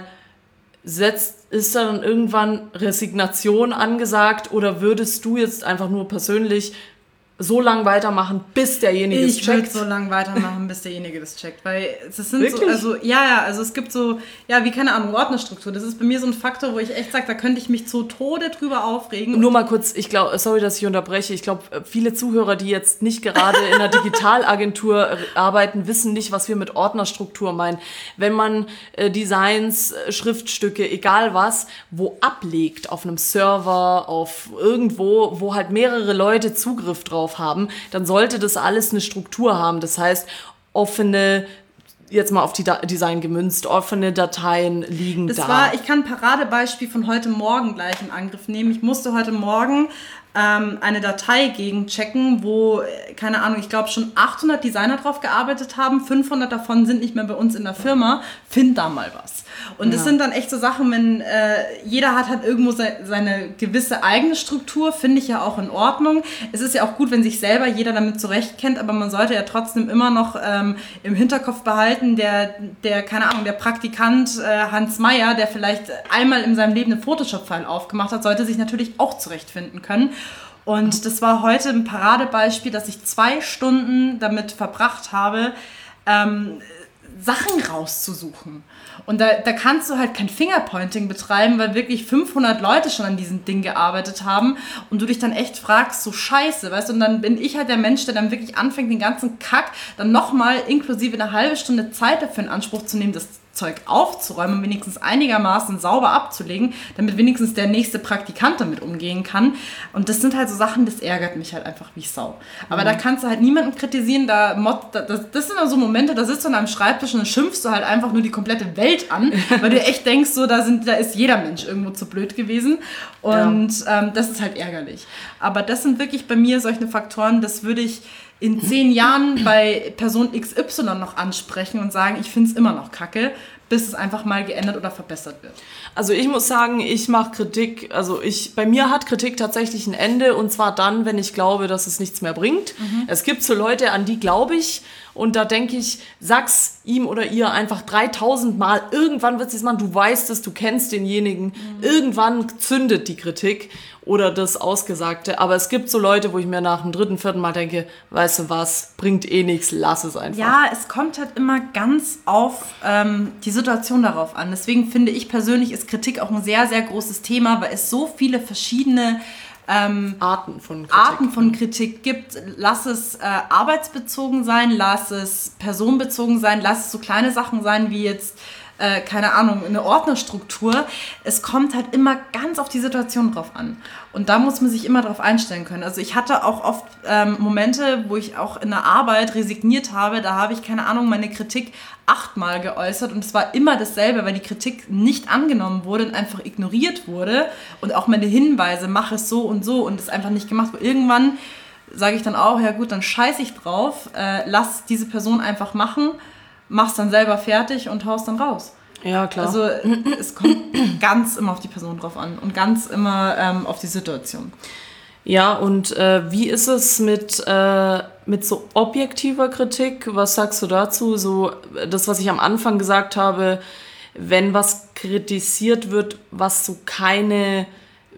Setzt, ist dann irgendwann Resignation angesagt oder würdest du jetzt einfach nur persönlich so lang weitermachen, bis derjenige es checkt? Ich würde so lang weitermachen, bis derjenige das checkt, weil es sind Wirklich? so, also ja, ja, also es gibt so, ja, wie keine Ahnung, Ordnerstruktur. Das ist bei mir so ein Faktor, wo ich echt sage, da könnte ich mich zu Tode drüber aufregen. Nur mal kurz, ich glaube, sorry, dass ich unterbreche, ich glaube, viele Zuhörer, die jetzt nicht gerade in einer Digitalagentur arbeiten, wissen nicht, was wir mit Ordnerstruktur meinen. Wenn man äh, Designs, Schriftstücke, egal was, wo ablegt, auf einem Server, auf irgendwo, wo halt mehrere Leute Zugriff drauf haben, dann sollte das alles eine Struktur haben. Das heißt, offene, jetzt mal auf die da- Design gemünzt, offene Dateien liegen das da. War, ich kann ein Paradebeispiel von heute Morgen gleich in Angriff nehmen. Ich musste heute Morgen ähm, eine Datei gegenchecken, wo, keine Ahnung, ich glaube schon achthundert Designer drauf gearbeitet haben, fünfhundert davon sind nicht mehr bei uns in der Firma. Find da mal was. Und das ja. sind dann echt so Sachen, wenn äh, jeder hat halt irgendwo se- seine gewisse eigene Struktur, finde ich ja auch in Ordnung. Es ist ja auch gut, wenn sich selber jeder damit zurechtkennt, aber man sollte ja trotzdem immer noch ähm, im Hinterkopf behalten, der, der, keine Ahnung, der Praktikant äh, Hans Meyer, der vielleicht einmal in seinem Leben einen Photoshop-File aufgemacht hat, sollte sich natürlich auch zurechtfinden können. Und das war heute ein Paradebeispiel, dass ich zwei Stunden damit verbracht habe, ähm, Sachen rauszusuchen. Und da, da kannst du halt kein Fingerpointing betreiben, weil wirklich fünfhundert Leute schon an diesem Ding gearbeitet haben und du dich dann echt fragst, so scheiße, weißt du, und dann bin ich halt der Mensch, der dann wirklich anfängt, den ganzen Kack dann nochmal inklusive eine halbe Stunde Zeit dafür in Anspruch zu nehmen, das Zeug aufzuräumen und wenigstens einigermaßen sauber abzulegen, damit wenigstens der nächste Praktikant damit umgehen kann. Und das sind halt so Sachen, das ärgert mich halt einfach wie Sau. Aber mhm. da kannst du halt niemanden kritisieren, da mod, das, das sind dann so Momente, da sitzt du an einem Schreibtisch und dann schimpfst du halt einfach nur die komplette Welt an, weil du echt denkst, so, da, sind, da ist jeder Mensch irgendwo zu blöd gewesen. Und ja. ähm, das ist halt ärgerlich. Aber das sind wirklich bei mir solche Faktoren, das würde ich in zehn Jahren bei Person X Y noch ansprechen und sagen, ich finde es immer noch kacke, bis es einfach mal geändert oder verbessert wird. Also ich muss sagen, ich mache Kritik, also ich, bei mir hat Kritik tatsächlich ein Ende und zwar dann, wenn ich glaube, dass es nichts mehr bringt. Mhm. Es gibt so Leute, an die glaube ich und da denke ich, sag's ihm oder ihr einfach dreitausend Mal, irgendwann wird es machen, du weißt es, du kennst denjenigen, mhm. irgendwann zündet die Kritik oder das Ausgesagte, aber es gibt so Leute, wo ich mir nach dem dritten, vierten Mal denke, weißt du was, bringt eh nichts, lass es einfach. Ja, es kommt halt immer ganz auf ähm, die Situation darauf an. Deswegen finde ich persönlich, ist Kritik auch ein sehr, sehr großes Thema, weil es so viele verschiedene ähm, Arten von Kritik. Arten von Kritik gibt. Lass es äh, arbeitsbezogen sein, lass es personenbezogen sein, lass es so kleine Sachen sein wie jetzt Äh, keine Ahnung, eine Ordnerstruktur. Es kommt halt immer ganz auf die Situation drauf an. Und da muss man sich immer drauf einstellen können. Also ich hatte auch oft ähm, Momente, wo ich auch in der Arbeit resigniert habe. Da habe ich, keine Ahnung, meine Kritik achtmal geäußert und es war immer dasselbe, weil die Kritik nicht angenommen wurde und einfach ignoriert wurde. Und auch meine Hinweise, mach es so und so und es einfach nicht gemacht wurde. Irgendwann sage ich dann auch, ja gut, dann scheiß ich drauf, äh, lass diese Person einfach machen, machst dann selber fertig und haust dann raus. Ja, klar. Also es kommt ganz immer auf die Person drauf an und ganz immer ähm, auf die Situation. Ja, und äh, wie ist es mit, äh, mit so objektiver Kritik? Was sagst du dazu? So das, was ich am Anfang gesagt habe, wenn was kritisiert wird, was so keine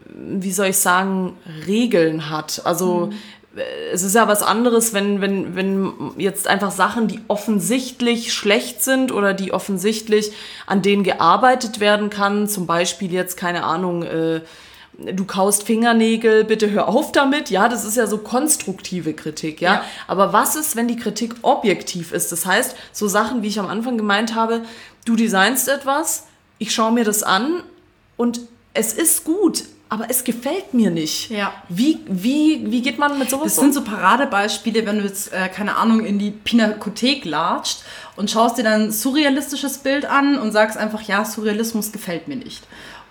wie soll ich sagen, Regeln hat. Also mhm. es ist ja was anderes, wenn, wenn, wenn jetzt einfach Sachen, die offensichtlich schlecht sind oder die offensichtlich an denen gearbeitet werden kann, zum Beispiel jetzt, keine Ahnung, äh, du kaust Fingernägel, bitte hör auf damit. Ja, das ist ja so konstruktive Kritik, ja? ja. Aber was ist, wenn die Kritik objektiv ist? Das heißt, so Sachen, wie ich am Anfang gemeint habe, du designst etwas, ich schaue mir das an und es ist gut, aber es gefällt mir nicht. Ja. Wie, wie, wie geht man mit sowas um? Das sind so Paradebeispiele, wenn du jetzt, äh, keine Ahnung, in die Pinakothek latscht und schaust dir dann ein surrealistisches Bild an und sagst einfach, ja, Surrealismus gefällt mir nicht.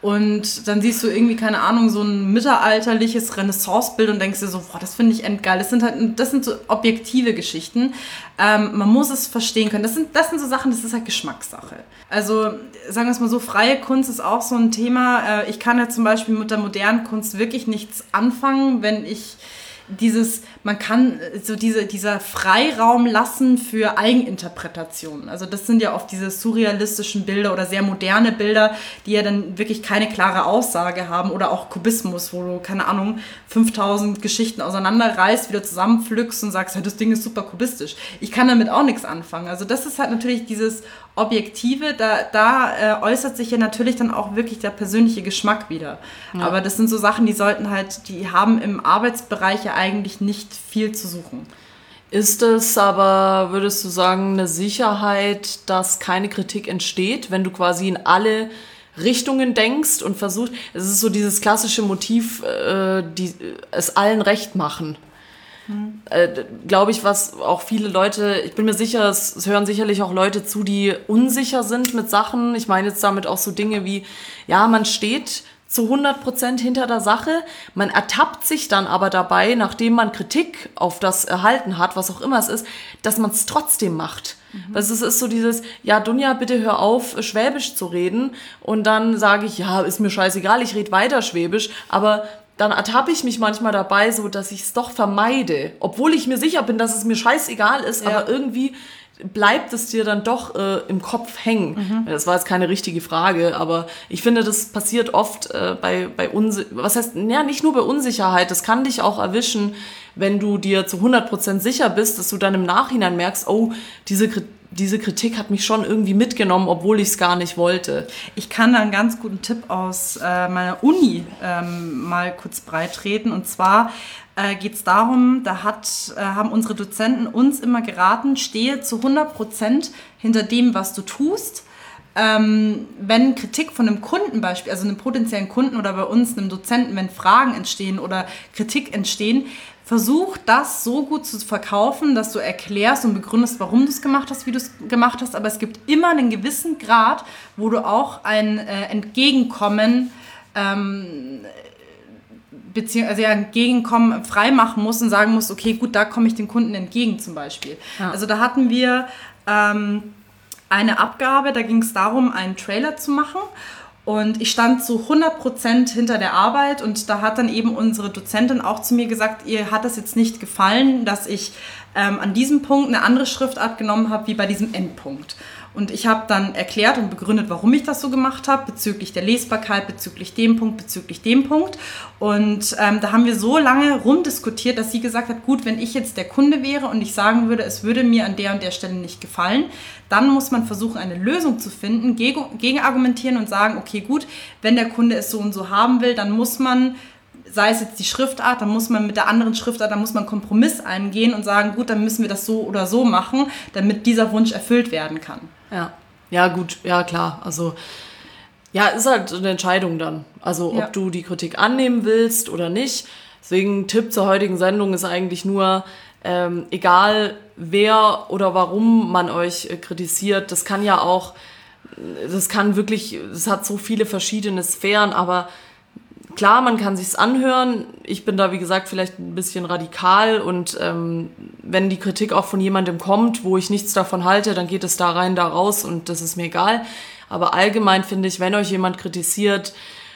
Und dann siehst du irgendwie, keine Ahnung, so ein mittelalterliches Renaissance-Bild und denkst dir so, boah, das finde ich endgeil. Das sind halt, das sind so objektive Geschichten. Ähm, man muss es verstehen können. Das sind, das sind so Sachen, das ist halt Geschmackssache. Also, sagen wir es mal so, freie Kunst ist auch so ein Thema. Äh, ich kann ja zum Beispiel mit der modernen Kunst wirklich nichts anfangen, wenn ich dieses, man kann so diese, dieser Freiraum lassen für Eigeninterpretationen. Also das sind ja oft diese surrealistischen Bilder oder sehr moderne Bilder, die ja dann wirklich keine klare Aussage haben, oder auch Kubismus, wo du, keine Ahnung, fünftausend Geschichten auseinanderreißt, wieder zusammenpflückst und sagst, ja, das Ding ist super kubistisch. Ich kann damit auch nichts anfangen. Also das ist halt natürlich dieses Objektive, da, da äh, äußert sich ja natürlich dann auch wirklich der persönliche Geschmack wieder. Ja. Aber das sind so Sachen, die sollten halt, die haben im Arbeitsbereich ja eigentlich nicht viel zu suchen. Ist es aber, würdest du sagen, eine Sicherheit, dass keine Kritik entsteht, wenn du quasi in alle Richtungen denkst und versuchst, es ist so dieses klassische Motiv, äh, die, es allen recht machen. Mhm. Äh, glaube ich, was auch viele Leute, ich bin mir sicher, es, es hören sicherlich auch Leute zu, die unsicher sind mit Sachen. Ich meine jetzt damit auch so Dinge wie, ja, man steht zu hundert Prozent hinter der Sache, man ertappt sich dann aber dabei, nachdem man Kritik auf das erhalten hat, was auch immer es ist, dass man es trotzdem macht. Mhm. Also es ist so dieses, ja, Dunja, bitte hör auf, Schwäbisch zu reden, und dann sage ich, ja, ist mir scheißegal, ich rede weiter Schwäbisch, aber dann ertappe ich mich manchmal dabei, so dass ich es doch vermeide, obwohl ich mir sicher bin, dass es mir scheißegal ist, ja. aber irgendwie bleibt es dir dann doch äh, im Kopf hängen. Mhm. Das war jetzt keine richtige Frage, aber ich finde, das passiert oft äh, bei, bei Unsicherheit. Was heißt, ja, nicht nur bei Unsicherheit, das kann dich auch erwischen, wenn du dir zu hundert Prozent sicher bist, dass du dann im Nachhinein merkst, oh, diese Kritik, diese Kritik hat mich schon irgendwie mitgenommen, obwohl ich es gar nicht wollte. Ich kann da einen ganz guten Tipp aus äh, meiner Uni ähm, mal kurz breitreten. Und zwar äh, geht es darum, da hat, äh, haben unsere Dozenten uns immer geraten, stehe zu hundert Prozent hinter dem, was du tust. Ähm, wenn Kritik von einem Kunden beispielsweise, also einem potenziellen Kunden oder bei uns, einem Dozenten, wenn Fragen entstehen oder Kritik entstehen, versuch das so gut zu verkaufen, dass du erklärst und begründest, warum du es gemacht hast, wie du es gemacht hast. Aber es gibt immer einen gewissen Grad, wo du auch ein äh, Entgegenkommen ähm, beziehungsweise also ja, Entgegenkommen freimachen musst und sagen musst, okay, gut, da komme ich dem Kunden entgegen zum Beispiel. Ja. Also da hatten wir ähm, eine Abgabe, da ging es darum, einen Trailer zu machen. Und ich stand zu hundert Prozent hinter der Arbeit, und da hat dann eben unsere Dozentin auch zu mir gesagt, ihr hat das jetzt nicht gefallen, dass ich ähm, an diesem Punkt eine andere Schriftart genommen habe, wie bei diesem Endpunkt. Und ich habe dann erklärt und begründet, warum ich das so gemacht habe, bezüglich der Lesbarkeit, bezüglich dem Punkt, bezüglich dem Punkt. Und ähm, da haben wir so lange rumdiskutiert, dass sie gesagt hat, gut, wenn ich jetzt der Kunde wäre und ich sagen würde, es würde mir an der und der Stelle nicht gefallen, dann muss man versuchen, eine Lösung zu finden, gegen, gegen argumentieren und sagen, okay, gut, wenn der Kunde es so und so haben will, dann muss man, sei es jetzt die Schriftart, dann muss man mit der anderen Schriftart, dann muss man einen Kompromiss eingehen und sagen, gut, dann müssen wir das so oder so machen, damit dieser Wunsch erfüllt werden kann. Ja, ja gut, ja klar, also ja, ist halt eine Entscheidung dann, also ob ja. du die Kritik annehmen willst oder nicht. Deswegen Tipp zur heutigen Sendung ist eigentlich nur, ähm, egal wer oder warum man euch äh, kritisiert, das kann ja auch, das kann wirklich, das hat so viele verschiedene Sphären, aber klar, man kann sich's anhören. Ich bin da, wie gesagt, vielleicht ein bisschen radikal, und ähm, wenn die Kritik auch von jemandem kommt, wo ich nichts davon halte, dann geht es da rein, da raus, und das ist mir egal. Aber allgemein finde ich, wenn euch jemand kritisiert,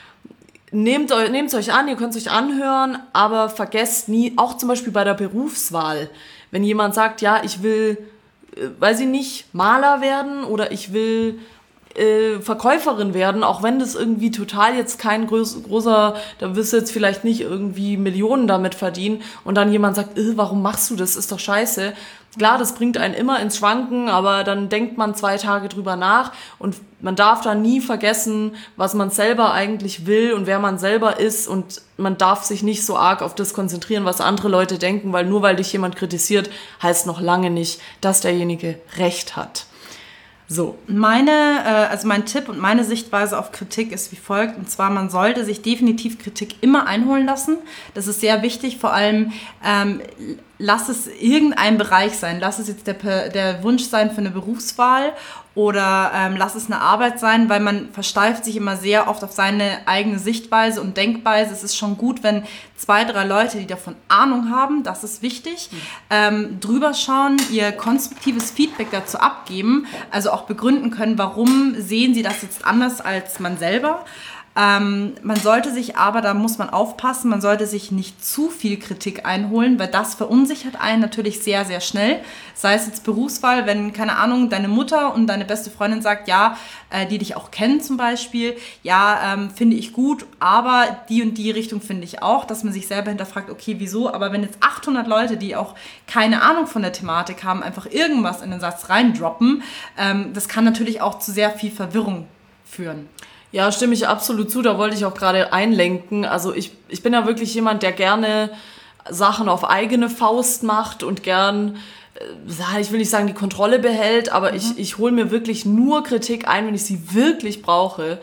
nehmt es euch an, ihr könnt es euch anhören, aber vergesst nie, auch zum Beispiel bei der Berufswahl, wenn jemand sagt, ja, ich will, äh, weiß ich nicht, Maler werden oder ich will äh, Verkäuferin werden, auch wenn das irgendwie total jetzt kein groß, großer, da wirst du jetzt vielleicht nicht irgendwie Millionen damit verdienen und dann jemand sagt, äh, warum machst du das, ist doch scheiße. Klar, das bringt einen immer ins Schwanken, aber dann denkt man zwei Tage drüber nach und man darf da nie vergessen, was man selber eigentlich will und wer man selber ist und man darf sich nicht so arg auf das konzentrieren, was andere Leute denken, weil nur weil dich jemand kritisiert, heißt noch lange nicht, dass derjenige Recht hat. So. Meine, äh, also mein Tipp und meine Sichtweise auf Kritik ist wie folgt. Und zwar, man sollte sich definitiv Kritik immer einholen lassen. Das ist sehr wichtig. Vor allem, ähm, lass es irgendein Bereich sein. Lass es jetzt der, der Wunsch sein für eine Berufswahl oder ähm, lass es eine Arbeit sein, weil man versteift sich immer sehr oft auf seine eigene Sichtweise und Denkweise. Es ist schon gut, wenn zwei, drei Leute, die davon Ahnung haben, das ist wichtig, mhm. ähm, drüber schauen, ihr konstruktives Feedback dazu abgeben, also auch begründen können, warum sehen sie das jetzt anders als man selber. Ähm, man sollte sich aber, da muss man aufpassen, man sollte sich nicht zu viel Kritik einholen, weil das verunsichert einen natürlich sehr, sehr schnell. Sei es jetzt Berufswahl, wenn, keine Ahnung, deine Mutter und deine beste Freundin sagt, ja, äh, die dich auch kennen zum Beispiel, ja, ähm, finde ich gut, aber die und die Richtung finde ich auch, dass man sich selber hinterfragt, okay, wieso? Aber wenn jetzt achthundert Leute, die auch keine Ahnung von der Thematik haben, einfach irgendwas in den Satz reindroppen, ähm, das kann natürlich auch zu sehr viel Verwirrung führen. Ja, stimme ich absolut zu, da wollte ich auch gerade einlenken. Also ich, ich bin ja wirklich jemand, der gerne Sachen auf eigene Faust macht und gern, äh, ich will nicht sagen, die Kontrolle behält, aber mhm. ich, ich hole mir wirklich nur Kritik ein, wenn ich sie wirklich brauche.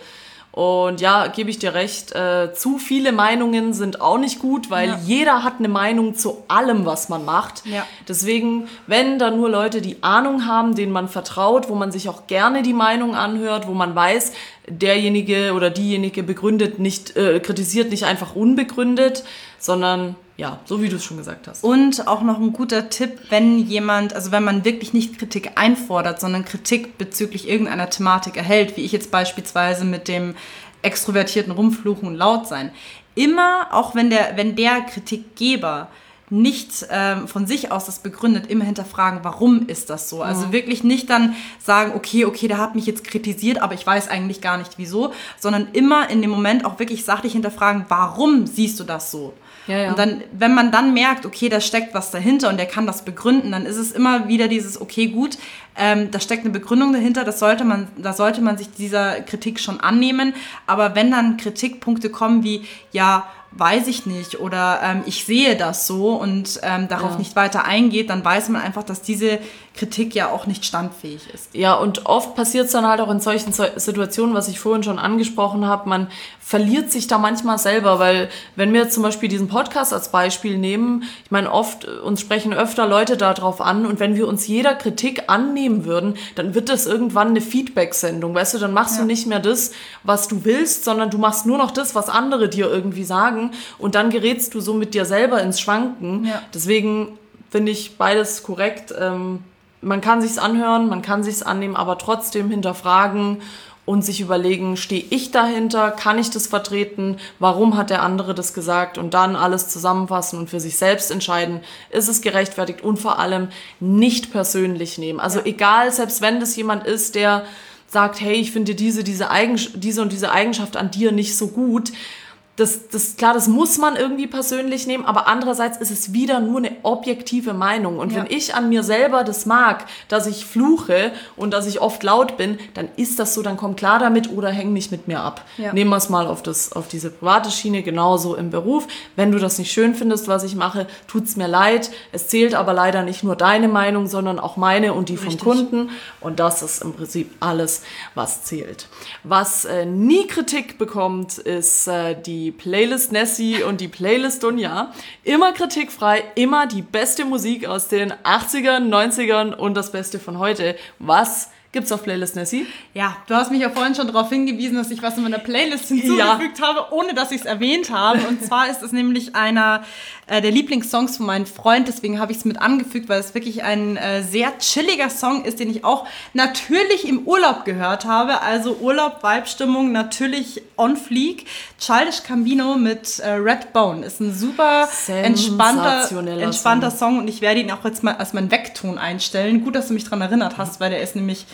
Und ja, gebe ich dir recht, äh, zu viele Meinungen sind auch nicht gut, weil ja. jeder hat eine Meinung zu allem, was man macht. Ja. Deswegen, wenn dann nur Leute, die Ahnung haben, denen man vertraut, wo man sich auch gerne die Meinung anhört, wo man weiß, derjenige oder diejenige begründet nicht, äh, kritisiert nicht einfach unbegründet, sondern ja, so wie du es schon gesagt hast. Und auch noch ein guter Tipp, wenn jemand, also wenn man wirklich nicht Kritik einfordert, sondern Kritik bezüglich irgendeiner Thematik erhält, wie ich jetzt beispielsweise mit dem extrovertierten Rumfluchen und Lautsein, immer, auch wenn der, wenn der Kritikgeber nicht ähm, von sich aus das begründet, immer hinterfragen, warum ist das so? Also mhm. wirklich nicht dann sagen, okay, okay, der hat mich jetzt kritisiert, aber ich weiß eigentlich gar nicht wieso, sondern immer in dem Moment auch wirklich sachlich hinterfragen, warum siehst du das so? Ja, ja. Und dann, wenn man dann merkt, okay, da steckt was dahinter und der kann das begründen, dann ist es immer wieder dieses, okay, gut, ähm, da steckt eine Begründung dahinter, das sollte man, da sollte man sich dieser Kritik schon annehmen. Aber wenn dann Kritikpunkte kommen wie, ja, weiß ich nicht oder ähm, ich sehe das so und ähm, darauf ja. nicht weiter eingeht, dann weiß man einfach, dass diese Kritik ja auch nicht standfähig ist. Ja, und oft passiert es dann halt auch in solchen Situationen, was ich vorhin schon angesprochen habe, man verliert sich da manchmal selber, weil wenn wir zum Beispiel diesen Podcast als Beispiel nehmen, ich meine, oft, uns sprechen öfter Leute darauf an und wenn wir uns jeder Kritik annehmen würden, dann wird das irgendwann eine Feedback-Sendung, weißt du, dann machst ja. du nicht mehr das, was du willst, sondern du machst nur noch das, was andere dir irgendwie sagen und dann gerätst du so mit dir selber ins Schwanken. Ja. Deswegen finde ich beides korrekt. Ähm, man kann sich's anhören, man kann sich's annehmen, aber trotzdem hinterfragen und sich überlegen, stehe ich dahinter, kann ich das vertreten, warum hat der andere das gesagt und dann alles zusammenfassen und für sich selbst entscheiden, ist es gerechtfertigt und vor allem nicht persönlich nehmen. Also ja. egal, selbst wenn das jemand ist, der sagt, hey, ich finde diese, diese, Eigen- diese und diese Eigenschaft an dir nicht so gut, Das, das, klar, das muss man irgendwie persönlich nehmen, aber andererseits ist es wieder nur eine objektive Meinung. Und ja. wenn ich an mir selber das mag, dass ich fluche und dass ich oft laut bin, dann ist das so, dann komm klar damit oder häng nicht mit mir ab. Ja. Nehmen wir es mal auf, das, auf diese private Schiene, genauso im Beruf. Wenn du das nicht schön findest, was ich mache, tut's mir leid. Es zählt aber leider nicht nur deine Meinung, sondern auch meine und die Richtig. vom Kunden. Und das ist im Prinzip alles, was zählt. Was äh, nie Kritik bekommt, ist äh, die Playlist Nessie und die Playlist Dunja. Immer kritikfrei, immer die beste Musik aus den achtzigern, neunzigern und das Beste von heute. Was gibt's auf Playlist Nessie? Ja, du hast mich ja vorhin schon darauf hingewiesen, dass ich was in meiner Playlist hinzugefügt ja. habe, ohne dass ich es erwähnt habe. Und zwar ist es nämlich einer äh, der Lieblingssongs von meinem Freund, deswegen habe ich es mit angefügt, weil es wirklich ein äh, sehr chilliger Song ist, den ich auch natürlich im Urlaub gehört habe. Also Urlaub, Vibe-Stimmung, natürlich on fleek. Childish Gambino mit äh, Redbone ist ein super entspannter, entspannter Song. Song und ich werde ihn auch jetzt mal als meinen Weckton einstellen. Gut, dass du mich daran erinnert hast, weil der ist nämlich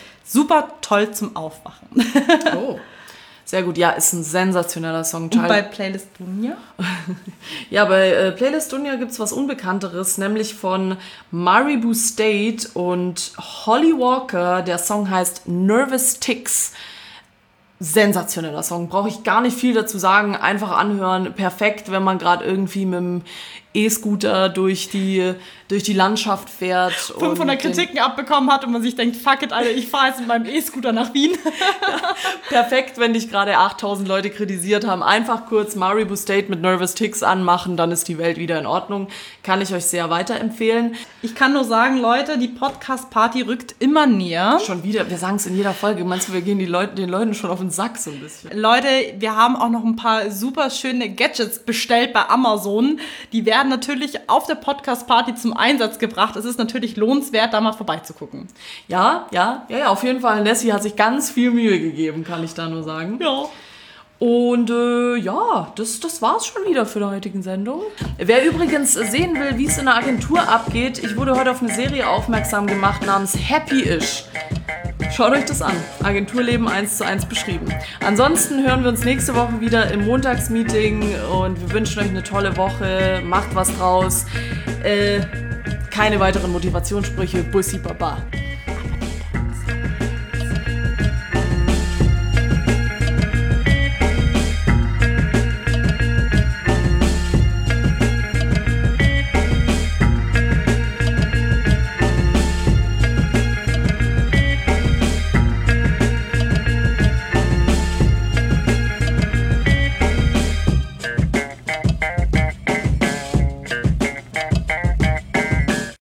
super toll zum Aufwachen. Oh, sehr gut. Ja, ist ein sensationeller Song. Und bei Playlist Dunja? Ja, bei äh, Playlist Dunja gibt es was Unbekannteres, nämlich von Maribu State und Holly Walker. Der Song heißt Nervous Ticks. Sensationeller Song, brauche ich gar nicht viel dazu sagen, einfach anhören, perfekt, wenn man gerade irgendwie mit dem E-Scooter durch die, durch die Landschaft fährt. fünfhundert Kritiken abbekommen hat und man sich denkt, fuck it, Alter, ich fahre jetzt mit meinem E-Scooter nach Wien. Ja, perfekt, wenn dich gerade achttausend Leute kritisiert haben, einfach kurz Maribu State mit Nervous Ticks anmachen, dann ist die Welt wieder in Ordnung. Kann ich euch sehr weiterempfehlen. Ich kann nur sagen, Leute, die Podcast-Party rückt immer näher. Schon wieder, wir sagen es in jeder Folge, meinst du, wir gehen die Leute, den Leuten schon auf den Sack so ein bisschen? Leute, wir haben auch noch ein paar super schöne Gadgets bestellt bei Amazon. Die werden natürlich auf der Podcast-Party zum Einsatz gebracht. Es ist natürlich lohnenswert, da mal vorbeizugucken. Ja, ja, ja, ja, auf jeden Fall. Nessie hat sich ganz viel Mühe gegeben, kann ich da nur sagen. Ja. Und äh, ja, das, das war's schon wieder für die heutige Sendung. Wer übrigens sehen will, wie es in der Agentur abgeht, ich wurde heute auf eine Serie aufmerksam gemacht namens Happy-ish. Schaut euch das an. Agenturleben eins zu eins beschrieben. Ansonsten hören wir uns nächste Woche wieder im Montagsmeeting und wir wünschen euch eine tolle Woche. Macht was draus. Äh, keine weiteren Motivationssprüche. Bussi Baba.